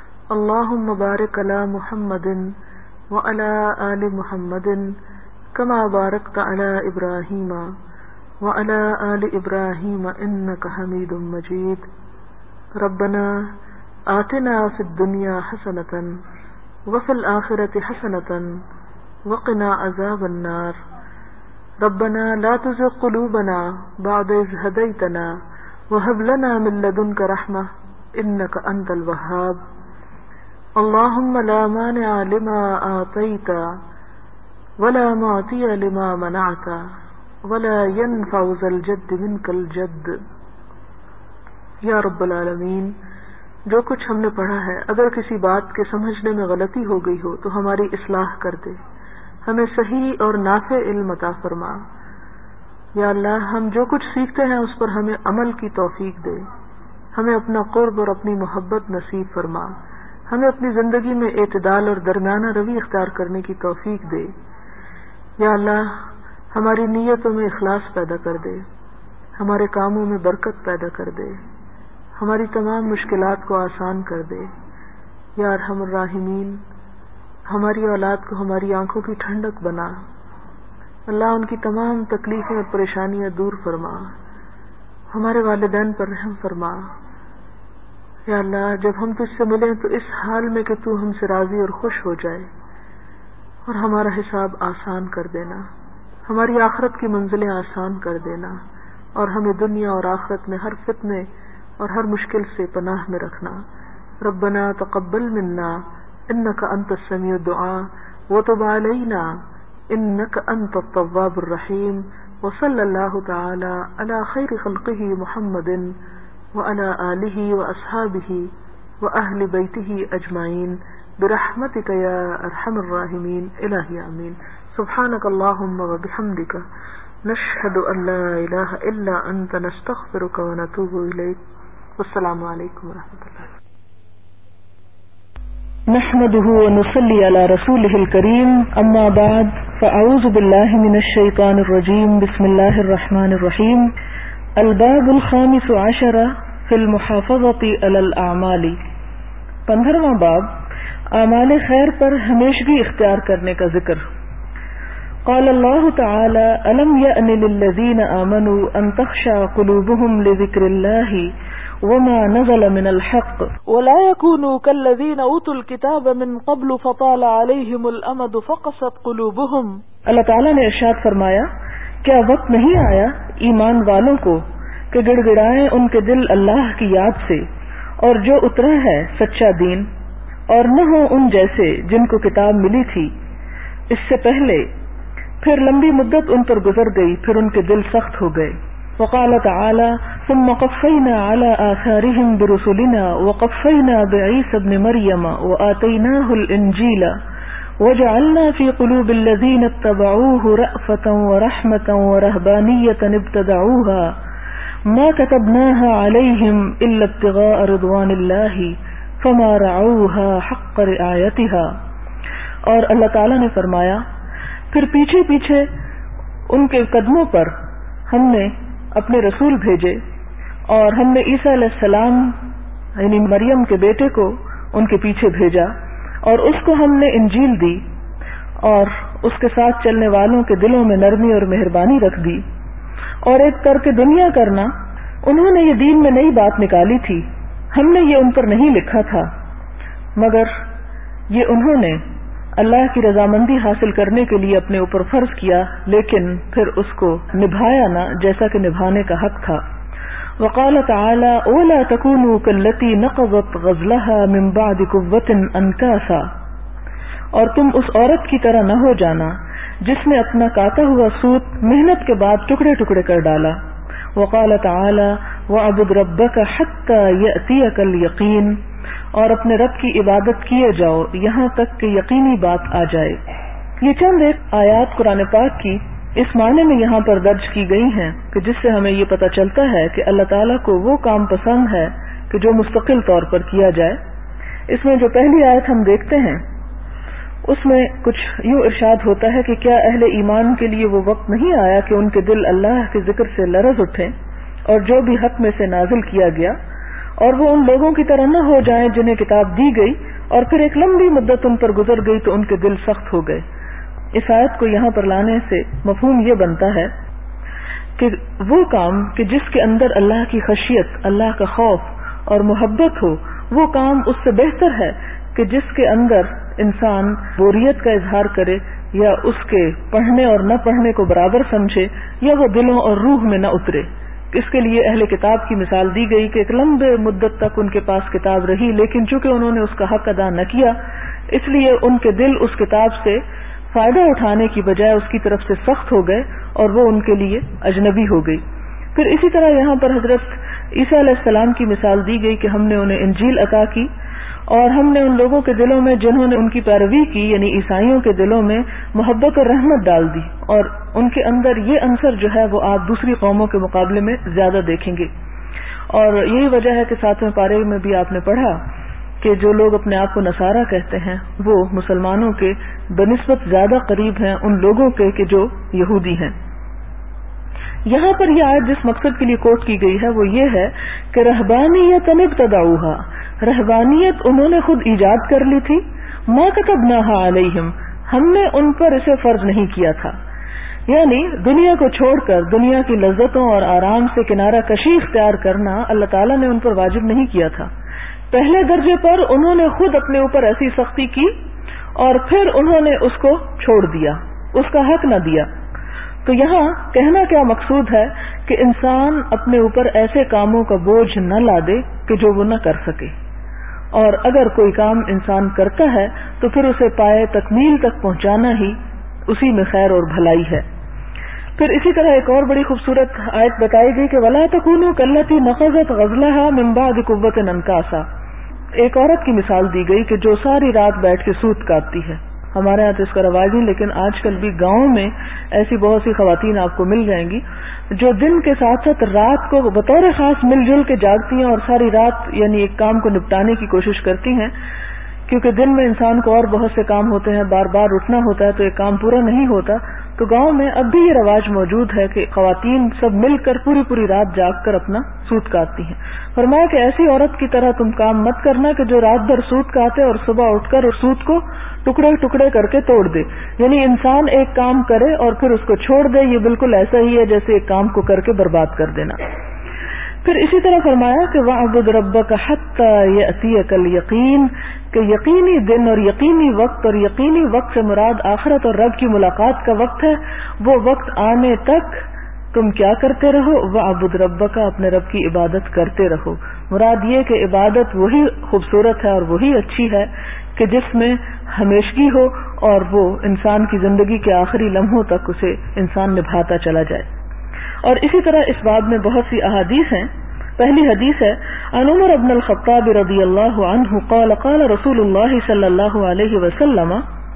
اللہم بارک علی محمد وعلی آل محمد کما بارکت علی ابراہیم وعلی آل ابراہیم انک حمید مجید. ربنا آتنا فی الدنیا حسنۃ وفی الآخرۃ حسنۃ وقنا عذاب النار. ربنا لا تزغ قلوبنا بعد إذ هديتنا وهب لنا من لدنك رحمة إنك أنت الوهاب. اللهم لا مانع لما أعطيت ولا معطي لما منعت ولا ينفع ذا الجد منك الجد. یا رب العالمین، جو کچھ ہم نے پڑھا ہے اگر کسی بات کے سمجھنے میں غلطی ہو گئی ہو تو ہماری اصلاح کر دے، ہمیں صحیح اور نافع علم عطا فرما. یا اللہ ہم جو کچھ سیکھتے ہیں اس پر ہمیں عمل کی توفیق دے، ہمیں اپنا قرب اور اپنی محبت نصیب فرما. ہمیں اپنی زندگی میں اعتدال اور درمیانہ روی اختیار کرنے کی توفیق دے. یا اللہ ہماری نیتوں میں اخلاص پیدا کر دے، ہمارے کاموں میں برکت پیدا کر دے، ہماری تمام مشکلات کو آسان کر دے. یا ارحم الراحمین ہماری اولاد کو ہماری آنکھوں کی ٹھنڈک بنا. اللہ ان کی تمام تکلیفیں اور پریشانیاں دور فرما، ہمارے والدین پر رحم فرما. یا اللہ جب ہم تجھ سے ملیں تو اس حال میں کہ تو ہم سے راضی اور خوش ہو جائے اور ہمارا حساب آسان کر دینا، ہماری آخرت کی منزلیں آسان کر دینا اور ہمیں دنیا اور آخرت میں ہر فتنے اور ہر مشکل سے پناہ میں رکھنا. ربنا تقبل منا انک انت السمیع الدعاء وتب علینا انک انت التواب الرحیم. وصلی اللہ تعالی علی خیر خلقہ محمد وعلی آلہ واصحابہ واہل بیتہ اجمعین برحمتک یا ارحم الراحمین. الہی آمین. سبحانک اللہم وبحمدک نشہد ان لا الہ الا انت نستغفرک ونتوب الیک. والسلام علیکم ورحمۃ اللہ. نحمده ونصلي على رسوله الكريم اما بعد فاعوذ بالله من الشيطان الرجيم. بسم الله الرحمن الرحيم. الباب الخامس عشر في المحافظة على الاعمال. پندرہواں باب اعمال خیر پر ہمیشگی اختیار کرنے کا ذکر. قال اللہ تعالی الم یأن للذین آمنوا ان تخشع قلوبهم لذکر اللہ وما نزل من الحق ولا يكونوا كالذين اوتوا الكتاب من قبل فطال عليهم الامد فقست قلوبهم. اللہ تعالیٰ نے ارشاد فرمایا کیا وقت نہیں آیا ایمان والوں کو کہ گڑ گڑائیں ان کے دل اللہ کی یاد سے اور جو اترا ہے سچا دین، اور نہ ہو ان جیسے جن کو کتاب ملی تھی اس سے پہلے، پھر لمبی مدت ان پر گزر گئی پھر ان کے دل سخت ہو گئے. وقال تعالی ثم قفینا علی آثارهم برسلنا وقفینا بعیسی ابن مریم وآتیناہ الانجیل وجعلنا في قلوب الذین اتبعوه رأفة ورحمة ورهبانیة ابتدعوها ما كتبناها عليهم إلا ابتغاء رضوان الله فما رعوها حق رعایتها. اور اللہ تعالی نے فرمایا پھر پیچھے پیچھے ان کے قدموں پر ہم نے اپنے رسول بھیجے اور ہم نے عیسیٰ علیہ السلام یعنی مریم کے بیٹے کو ان کے پیچھے بھیجا اور اس کو ہم نے انجیل دی اور اس کے ساتھ چلنے والوں کے دلوں میں نرمی اور مہربانی رکھ دی. اور ایک ترک دنیا کرنا، انہوں نے یہ دین میں نئی بات نکالی تھی، ہم نے یہ ان پر نہیں لکھا تھا مگر یہ انہوں نے اللہ کی رضامندی حاصل کرنے کے لیے اپنے اوپر فرض کیا لیکن پھر اس کو نبھایا نہ جیسا کہ نبھانے کا حق تھا. وقال تعالی اولا تکونوا کاللتی نقضت غزلها من بعد قوة انکاسا. اور تم اس عورت کی طرح نہ ہو جانا جس نے اپنا کاتا ہوا سوت محنت کے بعد ٹکڑے ٹکڑے کر ڈالا. وقال تعالی وَاعْبُدْ رَبَّكَ حَتَّى يَأْتِيَكَ الْيَقِينُ. اور اپنے رب کی عبادت کیے جاؤ یہاں تک کہ یقینی بات آ جائے. یہ چند ایک آیات قرآن پاک کی اس معنی میں یہاں پر درج کی گئی ہیں کہ جس سے ہمیں یہ پتہ چلتا ہے کہ اللہ تعالیٰ کو وہ کام پسند ہے کہ جو مستقل طور پر کیا جائے. اس میں جو پہلی آیت ہم دیکھتے ہیں اس میں کچھ یوں ارشاد ہوتا ہے کہ کیا اہل ایمان کے لیے وہ وقت نہیں آیا کہ ان کے دل اللہ کے ذکر سے لرز اٹھیں اور جو بھی حق میں سے نازل کیا گیا اور وہ ان لوگوں کی طرح نہ ہو جائیں جنہیں کتاب دی گئی اور پھر ایک لمبی مدت ان پر گزر گئی تو ان کے دل سخت ہو گئے. اس آیت کو یہاں پر لانے سے مفہوم یہ بنتا ہے کہ وہ کام کہ جس کے اندر اللہ کی خشیت، اللہ کا خوف اور محبت ہو، وہ کام اس سے بہتر ہے کہ جس کے اندر انسان بوریت کا اظہار کرے یا اس کے پڑھنے اور نہ پڑھنے کو برابر سمجھے یا وہ دلوں اور روح میں نہ اترے. اس کے لیے اہل کتاب کی مثال دی گئی کہ ایک لمبے مدت تک ان کے پاس کتاب رہی لیکن چونکہ انہوں نے اس کا حق ادا نہ کیا اس لیے ان کے دل اس کتاب سے فائدہ اٹھانے کی بجائے اس کی طرف سے سخت ہو گئے اور وہ ان کے لیے اجنبی ہو گئی. پھر اسی طرح یہاں پر حضرت عیسیٰ علیہ السلام کی مثال دی گئی کہ ہم نے انہیں انجیل عطا کی اور ہم نے ان لوگوں کے دلوں میں جنہوں نے ان کی پیروی کی یعنی عیسائیوں کے دلوں میں محبت اور رحمت ڈال دی اور ان کے اندر یہ عنصر جو ہے وہ آپ دوسری قوموں کے مقابلے میں زیادہ دیکھیں گے. اور یہی وجہ ہے کہ ساتویں پارے میں بھی آپ نے پڑھا کہ جو لوگ اپنے آپ کو نصارہ کہتے ہیں وہ مسلمانوں کے بنسبت زیادہ قریب ہیں ان لوگوں کے کہ جو یہودی ہیں. یہاں پر یہ آیت جس مقصد کے لیے کوٹ کی گئی ہے وہ یہ ہے کہ رہبانیت ابتدعوہا، رہبانیت انہوں نے خود ایجاد کر لی تھی، ما کتبناہا علیہم، ہم نے ان پر اسے فرض نہیں کیا تھا. یعنی دنیا کو چھوڑ کر دنیا کی لذتوں اور آرام سے کنارہ کشی اختیار کرنا اللہ تعالیٰ نے ان پر واجب نہیں کیا تھا. پہلے درجے پر انہوں نے خود اپنے اوپر ایسی سختی کی اور پھر انہوں نے اس کو چھوڑ دیا، اس کا حق نہ دیا. تو یہاں کہنا کیا مقصود ہے کہ انسان اپنے اوپر ایسے کاموں کا بوجھ نہ لا دے کہ جو وہ نہ کر سکے، اور اگر کوئی کام انسان کرتا ہے تو پھر اسے پائے تکمیل تک پہنچانا ہی اسی میں خیر اور بھلائی ہے. پھر اسی طرح ایک اور بڑی خوبصورت آیت بتائی گئی کہ وَلَا تَكُونُوا كَالَّتِي نَقَضَتْ غَزْلَهَا مِن بَعْدِ قُوَّةٍ أَنْكَاثًا. ایک عورت کی مثال دی گئی کہ جو ساری رات بیٹھ کے سوت کاٹتی ہے. ہمارے یہاں تو اس کا رواج نہیں، لیکن آج کل بھی گاؤں میں ایسی بہت سی خواتین آپ کو مل جائیں گی جو دن کے ساتھ ساتھ رات کو بطور خاص مل جل کے جاگتی ہیں اور ساری رات یعنی ایک کام کو نپٹانے کی کوشش کرتی ہیں، کیونکہ دن میں انسان کو اور بہت سے کام ہوتے ہیں، بار بار اٹھنا ہوتا ہے تو ایک کام پورا نہیں ہوتا. تو گاؤں میں اب بھی یہ رواج موجود ہے کہ خواتین سب مل کر پوری پوری رات جاگ کر اپنا سوت کاٹتی ہیں. فرمایا کہ ایسی عورت کی طرح تم کام مت کرنا کہ جو رات بھر سوت کاٹے اور صبح اٹھ کر اس سوت کو ٹکڑے ٹکڑے کر کے توڑ دے. یعنی انسان ایک کام کرے اور پھر اس کو چھوڑ دے، یہ بالکل ایسا ہی ہے جیسے ایک کام کو کر کے برباد کر دینا. پھر اسی طرح فرمایا کہ وَاعْبُدْ رَبَّكَ حَتَّى يَأْتِيَكَ الْيَقِينُ، کہ یقینی دن اور یقینی وقت، اور یقینی وقت سے مراد آخرت اور رب کی ملاقات کا وقت ہے، وہ وقت آنے تک تم کیا کرتے رہو؟ وَاعْبُدْ رَبَّكَ، اپنے رب کی عبادت کرتے رہو. مراد یہ کہ عبادت وہی خوبصورت ہے اور وہی اچھی ہے کہ جس میں ہمیشگی ہو اور وہ انسان کی زندگی کے آخری لمحوں تک اسے انسان نبھاتا چلا جائے. اور اسی طرح اس باب میں بہت سی احادیث ہیں. پہلی حدیث ہے عن عمر بن الخطاب رضی اللہ عنہ قال قال رسول اللہ صلی اللہ علیہ وسلم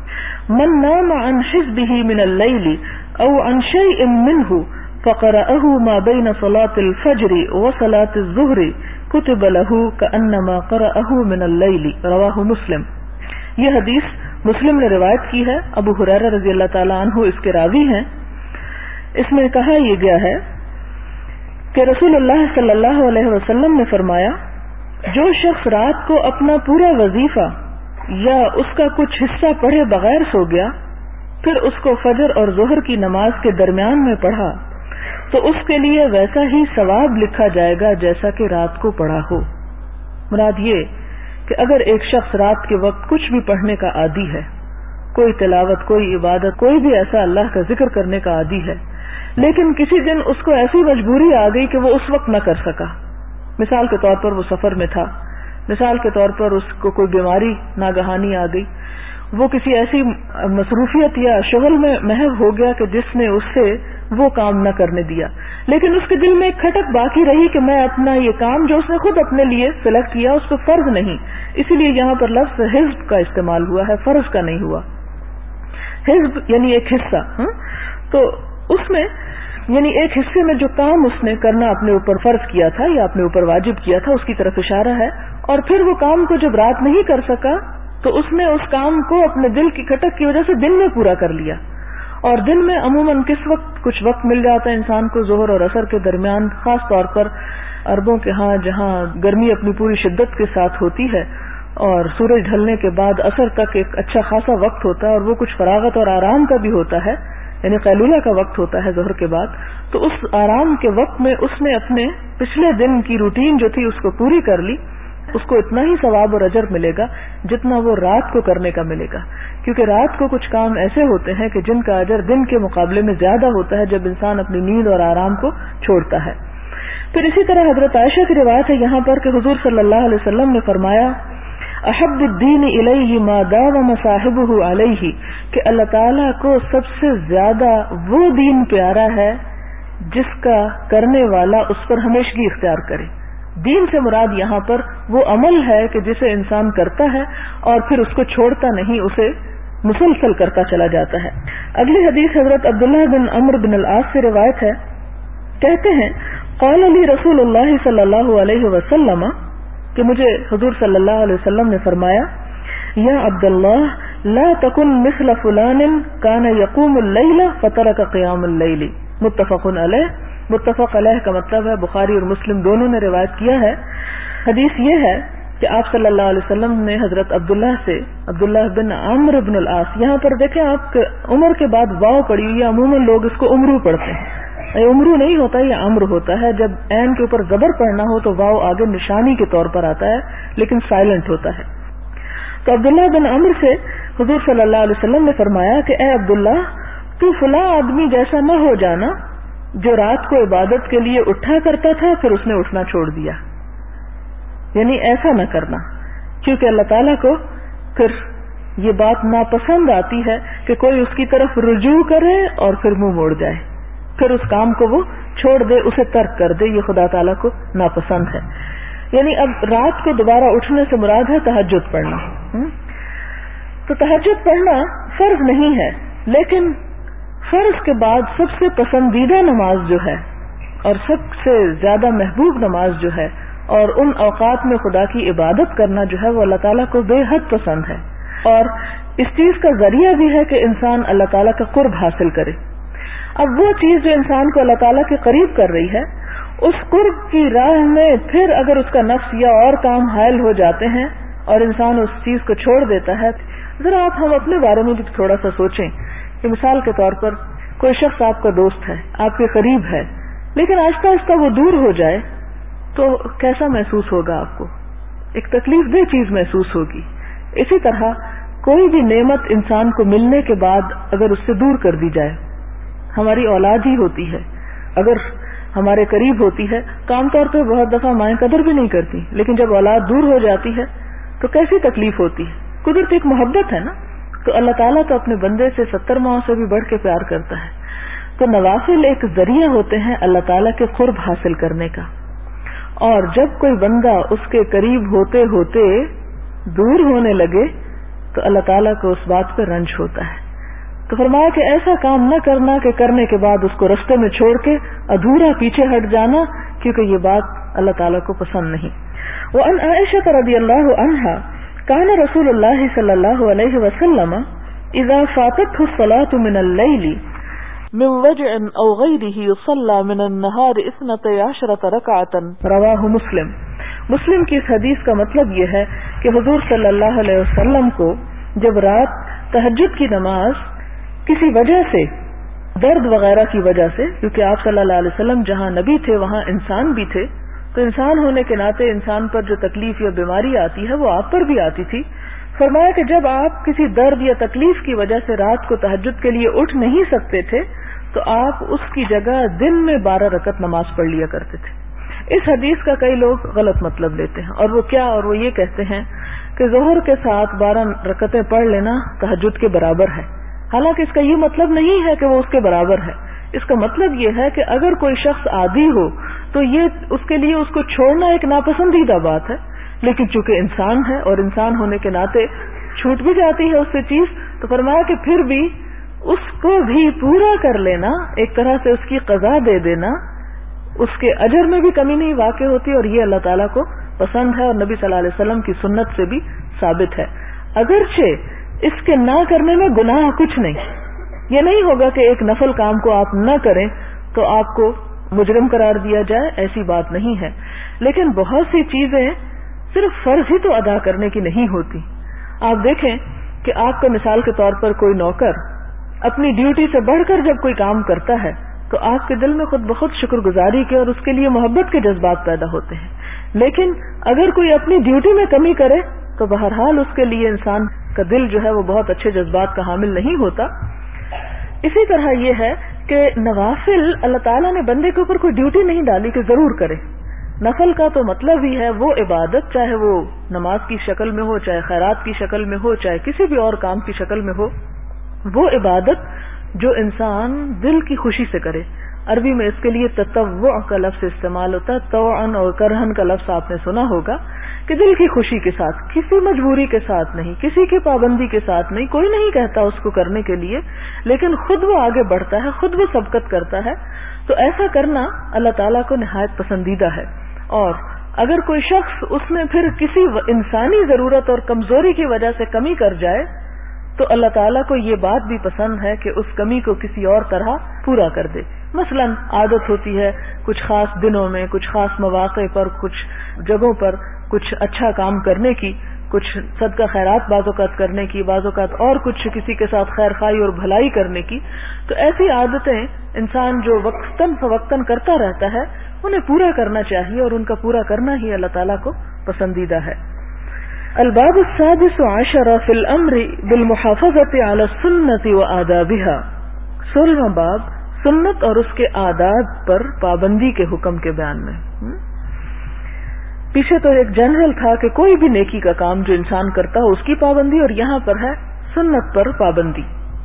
من نام عن حزبه من الليل او عن شيء منه فقرأه ما بين صلاة الفجر وصلاة الظهر كتب له كأنما قرأه من الليل. رواہ مسلم. یہ حدیث مسلم نے روایت کی ہے. ابو ہریرہ رضی اللہ تعالی عنہ اس کے راوی ہیں. اس میں کہا یہ گیا ہے کہ رسول اللہ صلی اللہ علیہ وسلم نے فرمایا جو شخص رات کو اپنا پورا وظیفہ یا اس کا کچھ حصہ پڑھے بغیر سو گیا پھر اس کو فجر اور ظہر کی نماز کے درمیان میں پڑھا تو اس کے لیے ویسا ہی ثواب لکھا جائے گا جیسا کہ رات کو پڑھا ہو. مراد یہ کہ اگر ایک شخص رات کے وقت کچھ بھی پڑھنے کا عادی ہے، کوئی تلاوت، کوئی عبادت، کوئی بھی ایسا اللہ کا ذکر کرنے کا عادی ہے، لیکن کسی دن اس کو ایسی مجبوری آ گئی کہ وہ اس وقت نہ کر سکا، مثال کے طور پر وہ سفر میں تھا، مثال کے طور پر اس کو کوئی بیماری ناگہانی آ گئی، وہ کسی ایسی مصروفیت یا شغل میں محو ہو گیا کہ جس نے اس سے وہ کام نہ کرنے دیا، لیکن اس کے دل میں ایک کھٹک باقی رہی کہ میں اپنا یہ کام جو اس نے خود اپنے لیے سلیکٹ کیا اس پہ فرض نہیں، اسی لیے یہاں پر لفظ حزب کا استعمال ہوا ہے، فرض کا نہیں ہوا. حزب یعنی ایک حصہ. ہاں تو اس میں یعنی ایک حصے میں جو کام اس نے کرنا اپنے اوپر فرض کیا تھا یا اپنے اوپر واجب کیا تھا اس کی طرف اشارہ ہے، اور پھر وہ کام کو جب رات نہیں کر سکا تو اس نے اس کام کو اپنے دل کی کھٹک کی وجہ سے دن میں پورا کر لیا. اور دن میں عموماً کس وقت کچھ وقت مل جاتا ہے انسان کو، ظہر اور عصر کے درمیان، خاص طور پر عربوں کے ہاں جہاں گرمی اپنی پوری شدت کے ساتھ ہوتی ہے اور سورج ڈھلنے کے بعد عصر تک ایک اچھا خاصا وقت ہوتا ہے اور وہ کچھ فراغت اور آرام کا بھی ہوتا ہے، یعنی قیلولہ کا وقت ہوتا ہے ظہر کے بعد. تو اس آرام کے وقت میں اس نے اپنے پچھلے دن کی روٹین جو تھی اس کو پوری کر لی. اس کو اتنا ہی ثواب اور اجر ملے گا جتنا وہ رات کو کرنے کا ملے گا، کیونکہ رات کو کچھ کام ایسے ہوتے ہیں کہ جن کا اجر دن کے مقابلے میں زیادہ ہوتا ہے جب انسان اپنی نیند اور آرام کو چھوڑتا ہے. پھر اسی طرح حضرت عائشہ کی روایت ہے یہاں پر کہ حضور صلی اللہ علیہ وسلم نے فرمایا احب الدین الیہ ما داوم صاحبہ علیہ، کہ اللہ تعالیٰ کو سب سے زیادہ وہ دین پیارا ہے جس کا کرنے والا اس پر ہمیشگی اختیار کرے. دین سے مراد یہاں پر وہ عمل ہے کہ جسے انسان کرتا ہے اور پھر اس کو چھوڑتا نہیں، اسے مسلسل کرتا چلا جاتا ہے. اگلی حدیث حضرت عبداللہ بن عمرو بن العاص سے روایت ہے، کہتے ہیں قال لی رسول اللہ صلی اللہ علیہ وسلم کہ مجھے حضور صلی اللہ علیہ وسلم نے فرمایا یا عبداللہ لا تکن مثل فلان کان یقوم اللیل فترک قیام اللیل، متفق علیہ۔ متفق علیہ کا مطلب ہے بخاری اور مسلم دونوں نے روایت کیا ہے۔ حدیث یہ ہے کہ آپ صلی اللہ علیہ وسلم نے حضرت عبداللہ سے، عبداللہ بن عمرو بن العاص، یہاں پر دیکھیں آپ عمر کے بعد واو پڑی ہوئی ہے، عموماً لوگ اس کو عمرو پڑھتے ہیں، یہ عمرو نہیں ہوتا، یہ عمر ہوتا ہے۔ جب عین کے اوپر زبر پڑھنا ہو تو واو آگے نشانی کے طور پر آتا ہے لیکن سائلنٹ ہوتا ہے۔ تو عبداللہ بن عمرو سے حضور صلی اللہ علیہ وسلم نے فرمایا کہ اے عبداللہ تو فلاں آدمی جیسا نہ ہو جانا جو رات کو عبادت کے لیے اٹھا کرتا تھا پھر اس نے اٹھنا چھوڑ دیا، یعنی ایسا نہ کرنا، کیونکہ اللہ تعالیٰ کو پھر یہ بات ناپسند آتی ہے کہ کوئی اس کی طرف رجوع کرے اور پھر منہ موڑ جائے، پھر اس کام کو وہ چھوڑ دے، اسے ترک کر دے، یہ خدا تعالیٰ کو ناپسند ہے۔ یعنی اب رات کو دوبارہ اٹھنے سے مراد ہے تہجد پڑھنا۔ تو تہجد پڑھنا فرض نہیں ہے، لیکن فرض کے بعد سب سے پسندیدہ نماز جو ہے اور سب سے زیادہ محبوب نماز جو ہے اور ان اوقات میں خدا کی عبادت کرنا جو ہے وہ اللہ تعالیٰ کو بے حد پسند ہے، اور اس چیز کا ذریعہ بھی ہے کہ انسان اللہ تعالیٰ کا قرب حاصل کرے۔ اب وہ چیز جو انسان کو اللہ تعالیٰ کے قریب کر رہی ہے، اس قرب کی راہ میں پھر اگر اس کا نفس یا اور کام حائل ہو جاتے ہیں اور انسان اس چیز کو چھوڑ دیتا ہے، ذرا آپ ہم اپنے بارے میں بھی تھوڑا سا سوچیں کہ مثال کے طور پر کوئی شخص آپ کا دوست ہے، آپ کے قریب ہے، لیکن آہستہ آہستہ وہ دور ہو جائے تو کیسا محسوس ہوگا؟ آپ کو ایک تکلیف دہ چیز محسوس ہوگی۔ اسی طرح کوئی بھی نعمت انسان کو ملنے کے بعد اگر اس سے دور کر دی جائے، ہماری اولاد ہی ہوتی ہے، اگر ہمارے قریب ہوتی ہے تو عام طور پہ بہت دفعہ مائیں قدر بھی نہیں کرتی، لیکن جب اولاد دور ہو جاتی ہے تو کیسی تکلیف ہوتی ہے۔ قدرت ایک محبت ہے نا، تو اللہ تعالیٰ تو اپنے بندے سے ستر ماؤں سے بھی بڑھ کے پیار کرتا ہے۔ تو نوافل ایک ذریعہ ہوتے ہیں اللہ تعالیٰ کے قرب حاصل کرنے کا، اور جب کوئی بندہ اس کے قریب ہوتے ہوتے دور ہونے لگے تو اللہ تعالیٰ کو اس بات پہ رنج ہوتا ہے۔ تو فرمایا کہ ایسا کام نہ کرنا کہ کرنے کے بعد اس کو رستے میں چھوڑ کے ادھورا پیچھے ہٹ جانا، کیونکہ یہ بات اللہ تعالیٰ کو پسند نہیں۔ وعن عائشہ رضی اللہ عنہا کان رسول اللہ صلی اللہ علیہ وسلم اذا فاتته الصلاة من اللیل من وجع او غیرہ صلی من النہار اثنتی عشرة رکعة، رواہ مسلم۔ مسلم کی اس حدیث کا مطلب یہ ہے کہ حضور صلی اللہ علیہ وسلم کو جب رات تہجد کی نماز کسی وجہ سے، درد وغیرہ کی وجہ سے، کیونکہ آپ صلی اللہ علیہ وسلم جہاں نبی تھے وہاں انسان بھی تھے، تو انسان ہونے کے ناطے انسان پر جو تکلیف یا بیماری آتی ہے وہ آپ پر بھی آتی تھی۔ فرمایا کہ جب آپ کسی درد یا تکلیف کی وجہ سے رات کو تہجد کے لیے اٹھ نہیں سکتے تھے تو آپ اس کی جگہ دن میں بارہ رکعت نماز پڑھ لیا کرتے تھے۔ اس حدیث کا کئی لوگ غلط مطلب لیتے ہیں، اور وہ کیا اور وہ یہ کہتے ہیں کہ ظہر کے ساتھ بارہ رکعتیں پڑھ لینا تہجد کے برابر ہے، حالانکہ اس کا یہ مطلب نہیں ہے کہ وہ اس کے برابر ہے۔ اس کا مطلب یہ ہے کہ اگر کوئی شخص عادی ہو تو یہ اس کے لیے اس کو چھوڑنا ایک ناپسندیدہ بات ہے، لیکن چونکہ انسان ہے اور انسان ہونے کے ناطے چھوٹ بھی جاتی ہے اس سے چیز، تو فرمایا کہ پھر بھی اس کو بھی پورا کر لینا، ایک طرح سے اس کی قضا دے دینا، اس کے اجر میں بھی کمی نہیں واقع ہوتی، اور یہ اللہ تعالیٰ کو پسند ہے اور نبی صلی اللہ علیہ وسلم کی سنت سے بھی ثابت ہے۔ اگرچہ اس کے نہ کرنے میں گناہ کچھ نہیں، یہ نہیں ہوگا کہ ایک نفل کام کو آپ نہ کریں تو آپ کو مجرم قرار دیا جائے، ایسی بات نہیں ہے، لیکن بہت سی چیزیں صرف فرض ہی تو ادا کرنے کی نہیں ہوتی۔ آپ دیکھیں کہ آپ کا مثال کے طور پر کوئی نوکر اپنی ڈیوٹی سے بڑھ کر جب کوئی کام کرتا ہے تو آپ کے دل میں خود بخود شکر گزاری کے اور اس کے لیے محبت کے جذبات پیدا ہوتے ہیں، لیکن اگر کوئی اپنی ڈیوٹی میں کمی کرے تو بہرحال اس کے لیے انسان کا دل جو ہے وہ بہت اچھے جذبات کا حامل نہیں ہوتا۔ اسی طرح یہ ہے کہ نوافل اللہ تعالیٰ نے بندے کے اوپر کوئی ڈیوٹی نہیں ڈالی کہ ضرور کرے۔ نفل کا تو مطلب ہی ہے وہ عبادت، چاہے وہ نماز کی شکل میں ہو، چاہے خیرات کی شکل میں ہو، چاہے کسی بھی اور کام کی شکل میں ہو، وہ عبادت جو انسان دل کی خوشی سے کرے۔ عربی میں اس کے لیے تطوع کا لفظ استعمال ہوتا ہے، طوعاً اور کرہن کا لفظ آپ نے سنا ہوگا کہ دل کی خوشی کے ساتھ، کسی مجبوری کے ساتھ نہیں، کسی کی پابندی کے ساتھ نہیں، کوئی نہیں کہتا اس کو کرنے کے لیے، لیکن خود وہ آگے بڑھتا ہے، خود وہ سبقت کرتا ہے، تو ایسا کرنا اللہ تعالیٰ کو نہایت پسندیدہ ہے۔ اور اگر کوئی شخص اس میں پھر کسی انسانی ضرورت اور کمزوری کی وجہ سے کمی کر جائے تو اللہ تعالیٰ کو یہ بات بھی پسند ہے کہ اس کمی کو کسی اور طرح پورا کر دے. مثلا عادت ہوتی ہے کچھ خاص دنوں میں، کچھ خاص مواقع پر، کچھ جگہوں پر کچھ اچھا کام کرنے کی، کچھ صدقہ خیرات بعض اوقات کرنے کی، بعض اوقات اور کچھ کسی کے ساتھ خیر خواہی اور بھلائی کرنے کی. تو ایسی عادتیں انسان جو وقتاً فوقتاً کرتا رہتا ہے انہیں پورا کرنا چاہیے، اور ان کا پورا کرنا ہی اللہ تعالیٰ کو پسندیدہ ہے. الباب السادس عشر فی الامر بالمحافظۃ علی السنۃ وآدابها. سولہواں باب سنت اور اس کے آداب پر پابندی کے حکم کے بیان میں. پیچھے تو ایک جنرل تھا کہ کوئی بھی نیکی کا کام جو انسان کرتا ہو اس کی پابندی، اور یہاں پر ہے سنت پر پابندی.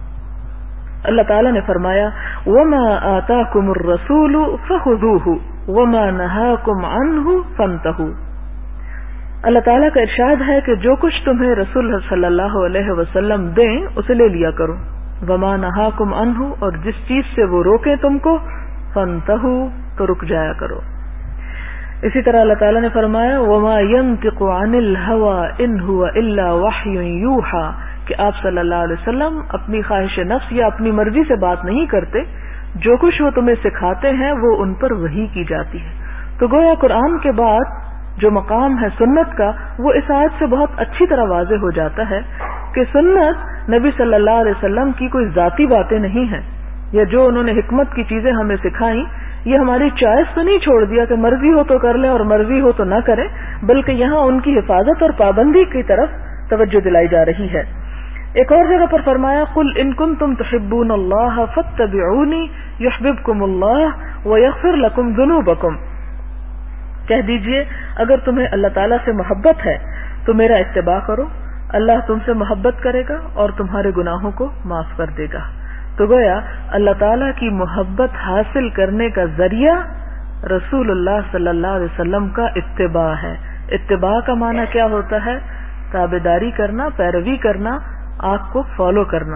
اللہ تعالیٰ نے فرمایا وَمَا آتَاكُمُ الرَّسُولُ فَخُذُوهُ وَمَا نَهَاكُمْ عَنْهُ فَانْتَهُوا. اللہ تعالیٰ کا ارشاد ہے کہ جو کچھ تمہیں رسول صلی اللہ علیہ وسلم دیں اسے لے لیا کرو. وَمَا نَهَاكُمْ عَنْهُ، اور جس چیز سے وہ روکیں تم کو، فَانْتَهُوا، تو رک جایا کرو. اسی طرح اللہ تعالیٰ نے فرمایا وَمَا يَنْطِقُ عَنِ الْهَوَىٰ إِنْ هُوَ إِلَّا وَحْيٌ يُوحَىٰ، کہ آپ صلی اللہ علیہ وسلم اپنی خواہش نفس یا اپنی مرضی سے بات نہیں کرتے، جو کچھ وہ تمہیں سکھاتے ہیں وہ ان پر وحی کی جاتی ہے. تو گویا قرآن کے بعد جو مقام ہے سنت کا، وہ اس آیت سے بہت اچھی طرح واضح ہو جاتا ہے کہ سنت نبی صلی اللہ علیہ وسلم کی کوئی ذاتی باتیں نہیں ہیں، یا جو انہوں نے حکمت کی چیزیں ہمیں سکھائیں یہ ہماری چوائس تو نہیں چھوڑ دیا کہ مرضی ہو تو کر لیں اور مرضی ہو تو نہ کریں، بلکہ یہاں ان کی حفاظت اور پابندی کی طرف توجہ دلائی جا رہی ہے. ایک اور جگہ پر فرمایا قل ان کنتم تحبون اللہ فاتبعونی یحببکم اللہ ویغفر لکم ذنوبکم. کہہ دیجئے اگر تمہیں اللہ تعالیٰ سے محبت ہے تو میرا اتباع کرو، اللہ تم سے محبت کرے گا اور تمہارے گناہوں کو معاف کر دے گا. تو گویا اللہ تعالیٰ کی محبت حاصل کرنے کا ذریعہ رسول اللہ صلی اللہ علیہ وسلم کا اتباع ہے. اتباع کا معنی کیا ہوتا ہے؟ تابعداری کرنا، پیروی کرنا، آپ کو فالو کرنا.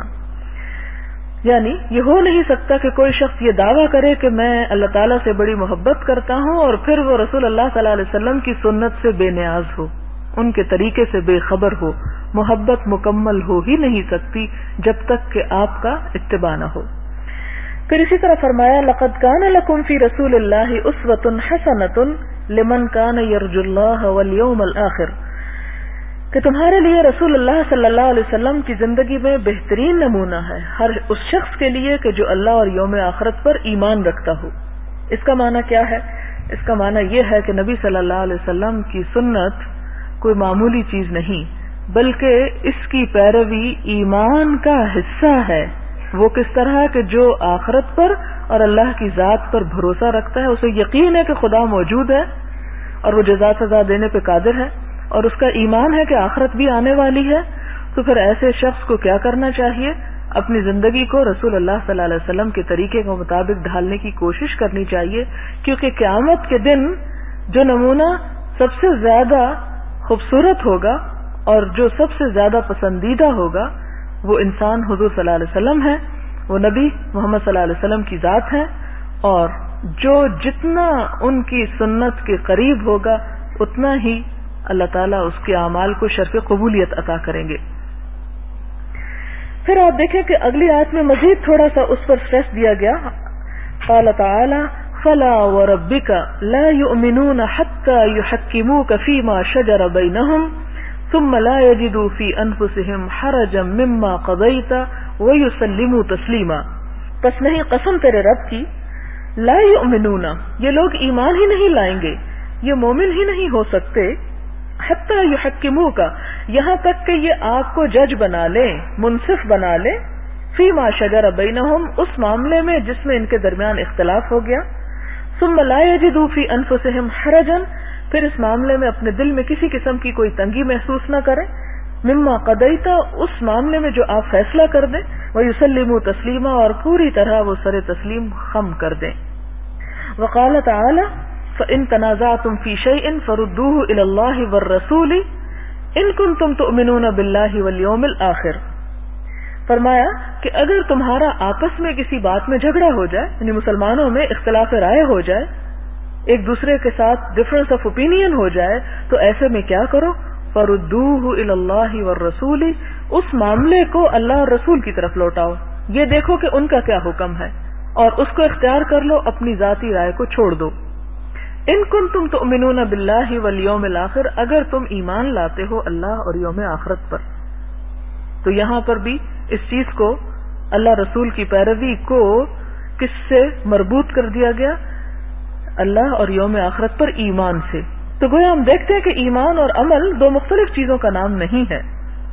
یعنی یہ ہو نہیں سکتا کہ کوئی شخص یہ دعویٰ کرے کہ میں اللہ تعالیٰ سے بڑی محبت کرتا ہوں اور پھر وہ رسول اللہ صلی اللہ علیہ وسلم کی سنت سے بے نیاز ہو، ان کے طریقے سے بے خبر ہو. محبت مکمل ہو ہی نہیں سکتی جب تک کہ آپ کا اتباع نہ ہو. پھر اسی طرح فرمایا لقد کان لکم فی رسول اللہ اسوۃ حسنۃ لمن کان یرجو اللہ والیوم الآخر، کہ تمہارے لیے رسول اللہ صلی اللہ علیہ وسلم کی زندگی میں بہترین نمونہ ہے ہر اس شخص کے لیے کہ جو اللہ اور یوم آخرت پر ایمان رکھتا ہو. اس کا معنی کیا ہے؟ اس کا معنی یہ ہے کہ نبی صلی اللہ علیہ وسلم کی سنت کوئی معمولی چیز نہیں، بلکہ اس کی پیروی ایمان کا حصہ ہے. وہ کس طرح کہ جو آخرت پر اور اللہ کی ذات پر بھروسہ رکھتا ہے، اسے یقین ہے کہ خدا موجود ہے اور وہ جزا سزا دینے پہ قادر ہے، اور اس کا ایمان ہے کہ آخرت بھی آنے والی ہے. تو پھر ایسے شخص کو کیا کرنا چاہیے؟ اپنی زندگی کو رسول اللہ صلی اللہ علیہ وسلم کے طریقے کے مطابق ڈھالنے کی کوشش کرنی چاہیے، کیونکہ قیامت کے دن جو نمونہ سب سے زیادہ خوبصورت ہوگا اور جو سب سے زیادہ پسندیدہ ہوگا وہ انسان حضور صلی اللہ علیہ وسلم ہے، وہ نبی محمد صلی اللہ علیہ وسلم کی ذات ہے، اور جو جتنا ان کی سنت کے قریب ہوگا اتنا ہی اللہ تعالیٰ اس کے اعمال کو شرف قبولیت عطا کریں گے. پھر آپ دیکھیں کہ اگلی آیت میں مزید تھوڑا سا اس پر اسٹریس دیا گیا. قال تعالی فلا وربک لا یؤمنون حتی یحکموک فیما شجر بینہم ثم لا یجدوا فی انفسہم حرجا مما قضیت ویسلموا تسلیما. پس نہیں قسم تیرے رب کی، لا یؤمنون، یہ لوگ ایمان ہی نہیں لائیں گے، یہ مومن ہی نہیں ہو سکتے، حتی یحکموک، یہاں تک کہ یہ آپ کو جج بنا لیں، منصف بنا لیں، فیما شجر بینہم، اس معاملے میں جس میں ان کے درمیان اختلاف ہو گیا، ثم لا یجدوا فی انفسہم حرجا، پھر اس معاملے میں اپنے دل میں کسی قسم کی کوئی تنگی محسوس نہ کریں، مما قضیت، اس معاملے میں جو آپ فیصلہ کر دیں، ویسلموا تسلیما، اور پوری طرح وہ سر تسلیم خم کر دیں. وقال تعالی فَإِن تَنَازَعْتُمْ فِي شَيْءٍ فَرُدُّوهُ إِلَى اللَّهِ وَالرَّسُولِ إِن كُنتُمْ تُؤْمِنُونَ بِاللَّهِ وَالْيَوْمِ الْآخِرِ. فرمایا کہ اگر تمہارا آپس میں کسی بات میں جھگڑا ہو جائے، یعنی مسلمانوں میں اختلاف رائے ہو جائے، ایک دوسرے کے ساتھ ڈفرنس آف اوپینین ہو جائے تو ایسے میں کیا کرو؟ فردوہ الی اللہ والرسول، اس معاملے کو اللہ اور رسول کی طرف لوٹاؤ، یہ دیکھو کہ ان کا کیا حکم ہے اور اس کو اختیار کر لو، اپنی ذاتی رائے کو چھوڑ دو۔ ان کنتم تؤمنون باللہ والیوم الآخر، اگر تم ایمان لاتے ہو اللہ اور یوم آخرت پر۔ تو یہاں پر بھی اس چیز کو اللہ رسول کی پیروی کو کس سے مربوط کر دیا گیا؟ اللہ اور یوم آخرت پر ایمان سے۔ تو گویا ہم دیکھتے ہیں کہ ایمان اور عمل دو مختلف چیزوں کا نام نہیں ہے۔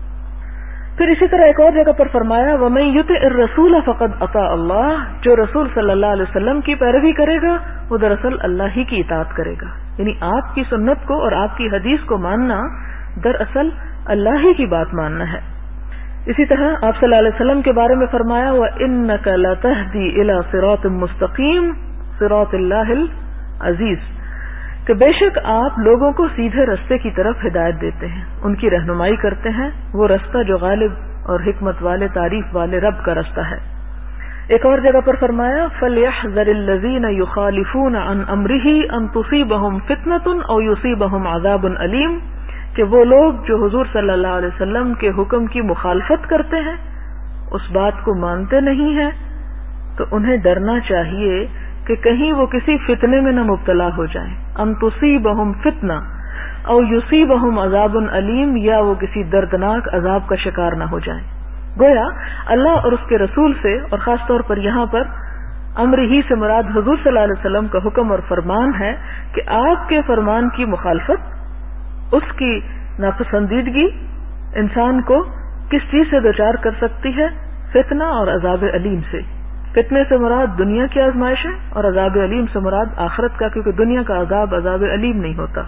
پھر اسی طرح ایک اور جگہ پر فرمایا وَمَن يُطِعِ الرَّسُولَ فَقَدْ أَطَاعَ اللَّهَ، جو رسول صلی اللہ علیہ وسلم کی پیروی کرے گا وہ دراصل اللہ ہی کی اطاعت کرے گا، یعنی آپ کی سنت کو اور آپ کی حدیث کو ماننا دراصل اللہ ہی کی بات ماننا ہے۔ اسی طرح آپ صلی اللہ علیہ وسلم کے بارے میں فرمایا وَإِنَّكَ لَتَهْدِي إِلَى صِرَاطٍ مُسْتَقِيمٍ صِرَاطِ اللَّهِ الْعَزِيزِ، کہ بے شک آپ لوگوں کو سیدھے رستے کی طرف ہدایت دیتے ہیں، ان کی رہنمائی کرتے ہیں، وہ رستہ جو غالب اور حکمت والے تعریف والے رب کا رستہ ہے۔ ایک اور جگہ پر فرمایا فَلْيَحْذَرِ الَّذِينَ يُخَالِفُونَ عَنْ أَمْرِهِ أَن تُصِيبَهُمْ فِتْنَةٌ أَوْ يُصِيبَهُمْ عَذَابٌ أَلِيمٌ، کہ وہ لوگ جو حضور صلی اللہ علیہ وسلم کے حکم کی مخالفت کرتے ہیں، اس بات کو مانتے نہیں ہیں، تو انہیں ڈرنا چاہیے کہ کہیں وہ کسی فتنے میں نہ مبتلا ہو جائیں، ان تصیبہم فتنہ او یصیبہم عذاب علیم، یا وہ کسی دردناک عذاب کا شکار نہ ہو جائیں۔ گویا اللہ اور اس کے رسول سے، اور خاص طور پر یہاں پر امر ہی سے مراد حضور صلی اللہ علیہ وسلم کا حکم اور فرمان ہے کہ آپ کے فرمان کی مخالفت، اس کی ناپسندیدگی انسان کو کس چیز سے دوچار کر سکتی ہے؟ فتنہ اور عذاب علیم سے۔ فتنے سے مراد دنیا کی آزمائش ہے اور عذاب علیم سے مراد آخرت کا، کیونکہ دنیا کا عذاب عذاب علیم نہیں ہوتا۔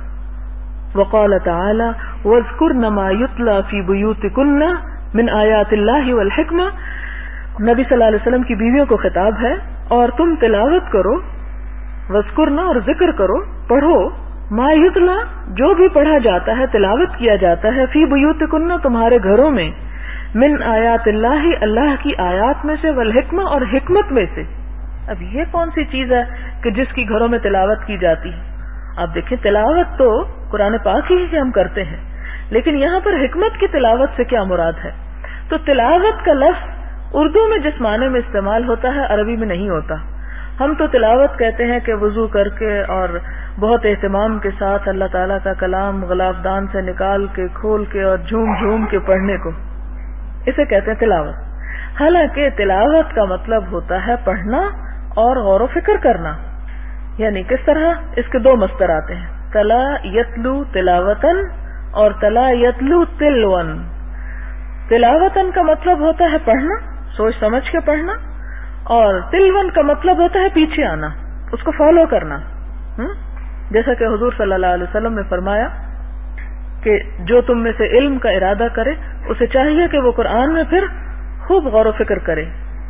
وقال تعالی وَاذْكُرْنَ مَا يُتْلَى فِي بُيُوتِكُنَّ مِنْ آیات اللہ والحکمہ، نبی صلی اللہ علیہ وسلم کی بیویوں کو خطاب ہے، اور تم تلاوت کرو، وذکرنا اور ذکر کرو، پڑھو، ما یتلا جو بھی پڑھا جاتا ہے، تلاوت کیا جاتا ہے، فی بیوتکن تمہارے گھروں میں، من آیات اللہ اللہ کی آیات میں سے، والحکمہ اور حکمت میں سے۔ اب یہ کون سی چیز ہے کہ جس کی گھروں میں تلاوت کی جاتی ہے؟ آپ دیکھیں تلاوت تو قرآن پاک ہی سے ہم کرتے ہیں، لیکن یہاں پر حکمت کی تلاوت سے کیا مراد ہے؟ تو تلاوت کا لفظ اردو میں جس معنی میں استعمال ہوتا ہے عربی میں نہیں ہوتا۔ ہم تو تلاوت کہتے ہیں کہ وضو کر کے اور بہت اہتمام کے ساتھ اللہ تعالیٰ کا کلام غلاف دان سے نکال کے کھول کے اور جھوم جھوم کے پڑھنے کو، اسے کہتے ہیں تلاوت۔ حالانکہ تلاوت کا مطلب ہوتا ہے پڑھنا اور غور و فکر کرنا۔ یعنی کس طرح؟ اس کے دو مصدر آتے ہیں، تلا یتلو تلاوتن اور تلا یتلو تلون۔ تلاوتن کا مطلب ہوتا ہے پڑھنا، سوچ سمجھ کے پڑھنا، اور تلون کا مطلب ہوتا ہے پیچھے آنا، اس کو فالو کرنا۔ جیسا کہ حضور صلی اللہ علیہ وسلم نے فرمایا کہ جو تم میں سے علم کا ارادہ کرے اسے چاہیے کہ وہ قرآن میں پھر خوب غور و فکر کرے۔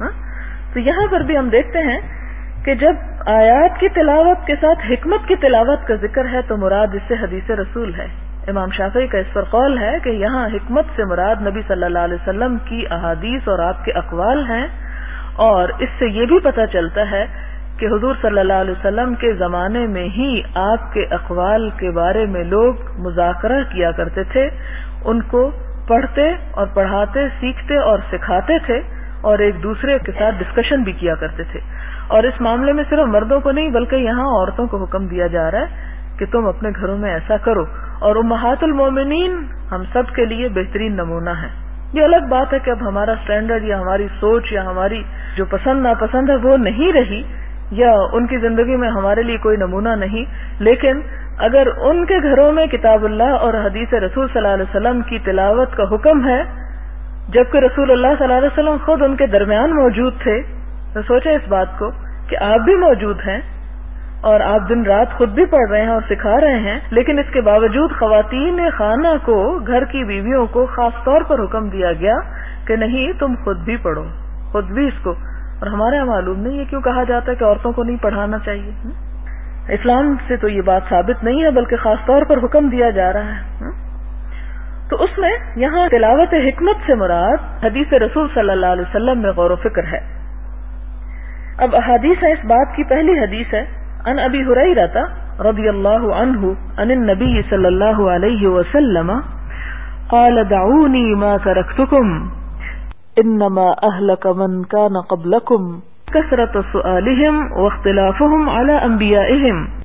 تو یہاں پر بھی ہم دیکھتے ہیں کہ جب آیات کی تلاوت کے ساتھ حکمت کی تلاوت کا ذکر ہے تو مراد اس سے حدیث رسول ہے۔ امام شافعی کا اس پر قول ہے کہ یہاں حکمت سے مراد نبی صلی اللہ علیہ وسلم کی احادیث اور آپ کے اقوال ہیں، اور اس سے یہ بھی پتہ چلتا ہے کہ حضور صلی اللہ علیہ وسلم کے زمانے میں ہی آپ کے اقوال کے بارے میں لوگ مذاکرہ کیا کرتے تھے، ان کو پڑھتے اور پڑھاتے، سیکھتے اور سکھاتے تھے، اور ایک دوسرے کے ساتھ ڈسکشن بھی کیا کرتے تھے۔ اور اس معاملے میں صرف مردوں کو نہیں بلکہ یہاں عورتوں کو حکم دیا جا رہا ہے کہ تم اپنے گھروں میں ایسا کرو، اور امہات المومنین ہم سب کے لیے بہترین نمونہ ہے۔ یہ الگ بات ہے کہ اب ہمارا سٹینڈرڈ یا ہماری سوچ یا ہماری جو پسند ناپسند ہے وہ نہیں رہی، یا ان کی زندگی میں ہمارے لیے کوئی نمونہ نہیں، لیکن اگر ان کے گھروں میں کتاب اللہ اور حدیث رسول صلی اللہ علیہ وسلم کی تلاوت کا حکم ہے، جبکہ رسول اللہ صلی اللہ علیہ وسلم خود ان کے درمیان موجود تھے، تو سوچیں اس بات کو کہ آپ بھی موجود ہیں اور آپ دن رات خود بھی پڑھ رہے ہیں اور سکھا رہے ہیں، لیکن اس کے باوجود خواتین خانہ کو، گھر کی بیویوں کو خاص طور پر حکم دیا گیا کہ نہیں تم خود بھی پڑھو، خود بھی اس کو۔ اور ہمارے یہاں معلوم نہیں یہ کیوں کہا جاتا ہے کہ عورتوں کو نہیں پڑھانا چاہیے؟ اسلام سے تو یہ بات ثابت نہیں ہے، بلکہ خاص طور پر حکم دیا جا رہا ہے۔ تو اس میں یہاں تلاوت حکمت سے مراد حدیث رسول صلی اللہ علیہ وسلم میں غور و فکر ہے۔ اب احادیث ہے، اس بات کی پہلی حدیث ہے ان ابی ہریرہ رضی اللہ عنہ عن النبی صلی اللہ علیہ وسلم قال دعونی ما ترکتکم انما اہلک من کان قبلکم کثرت سؤالہم واختلافہم علی انبیائہم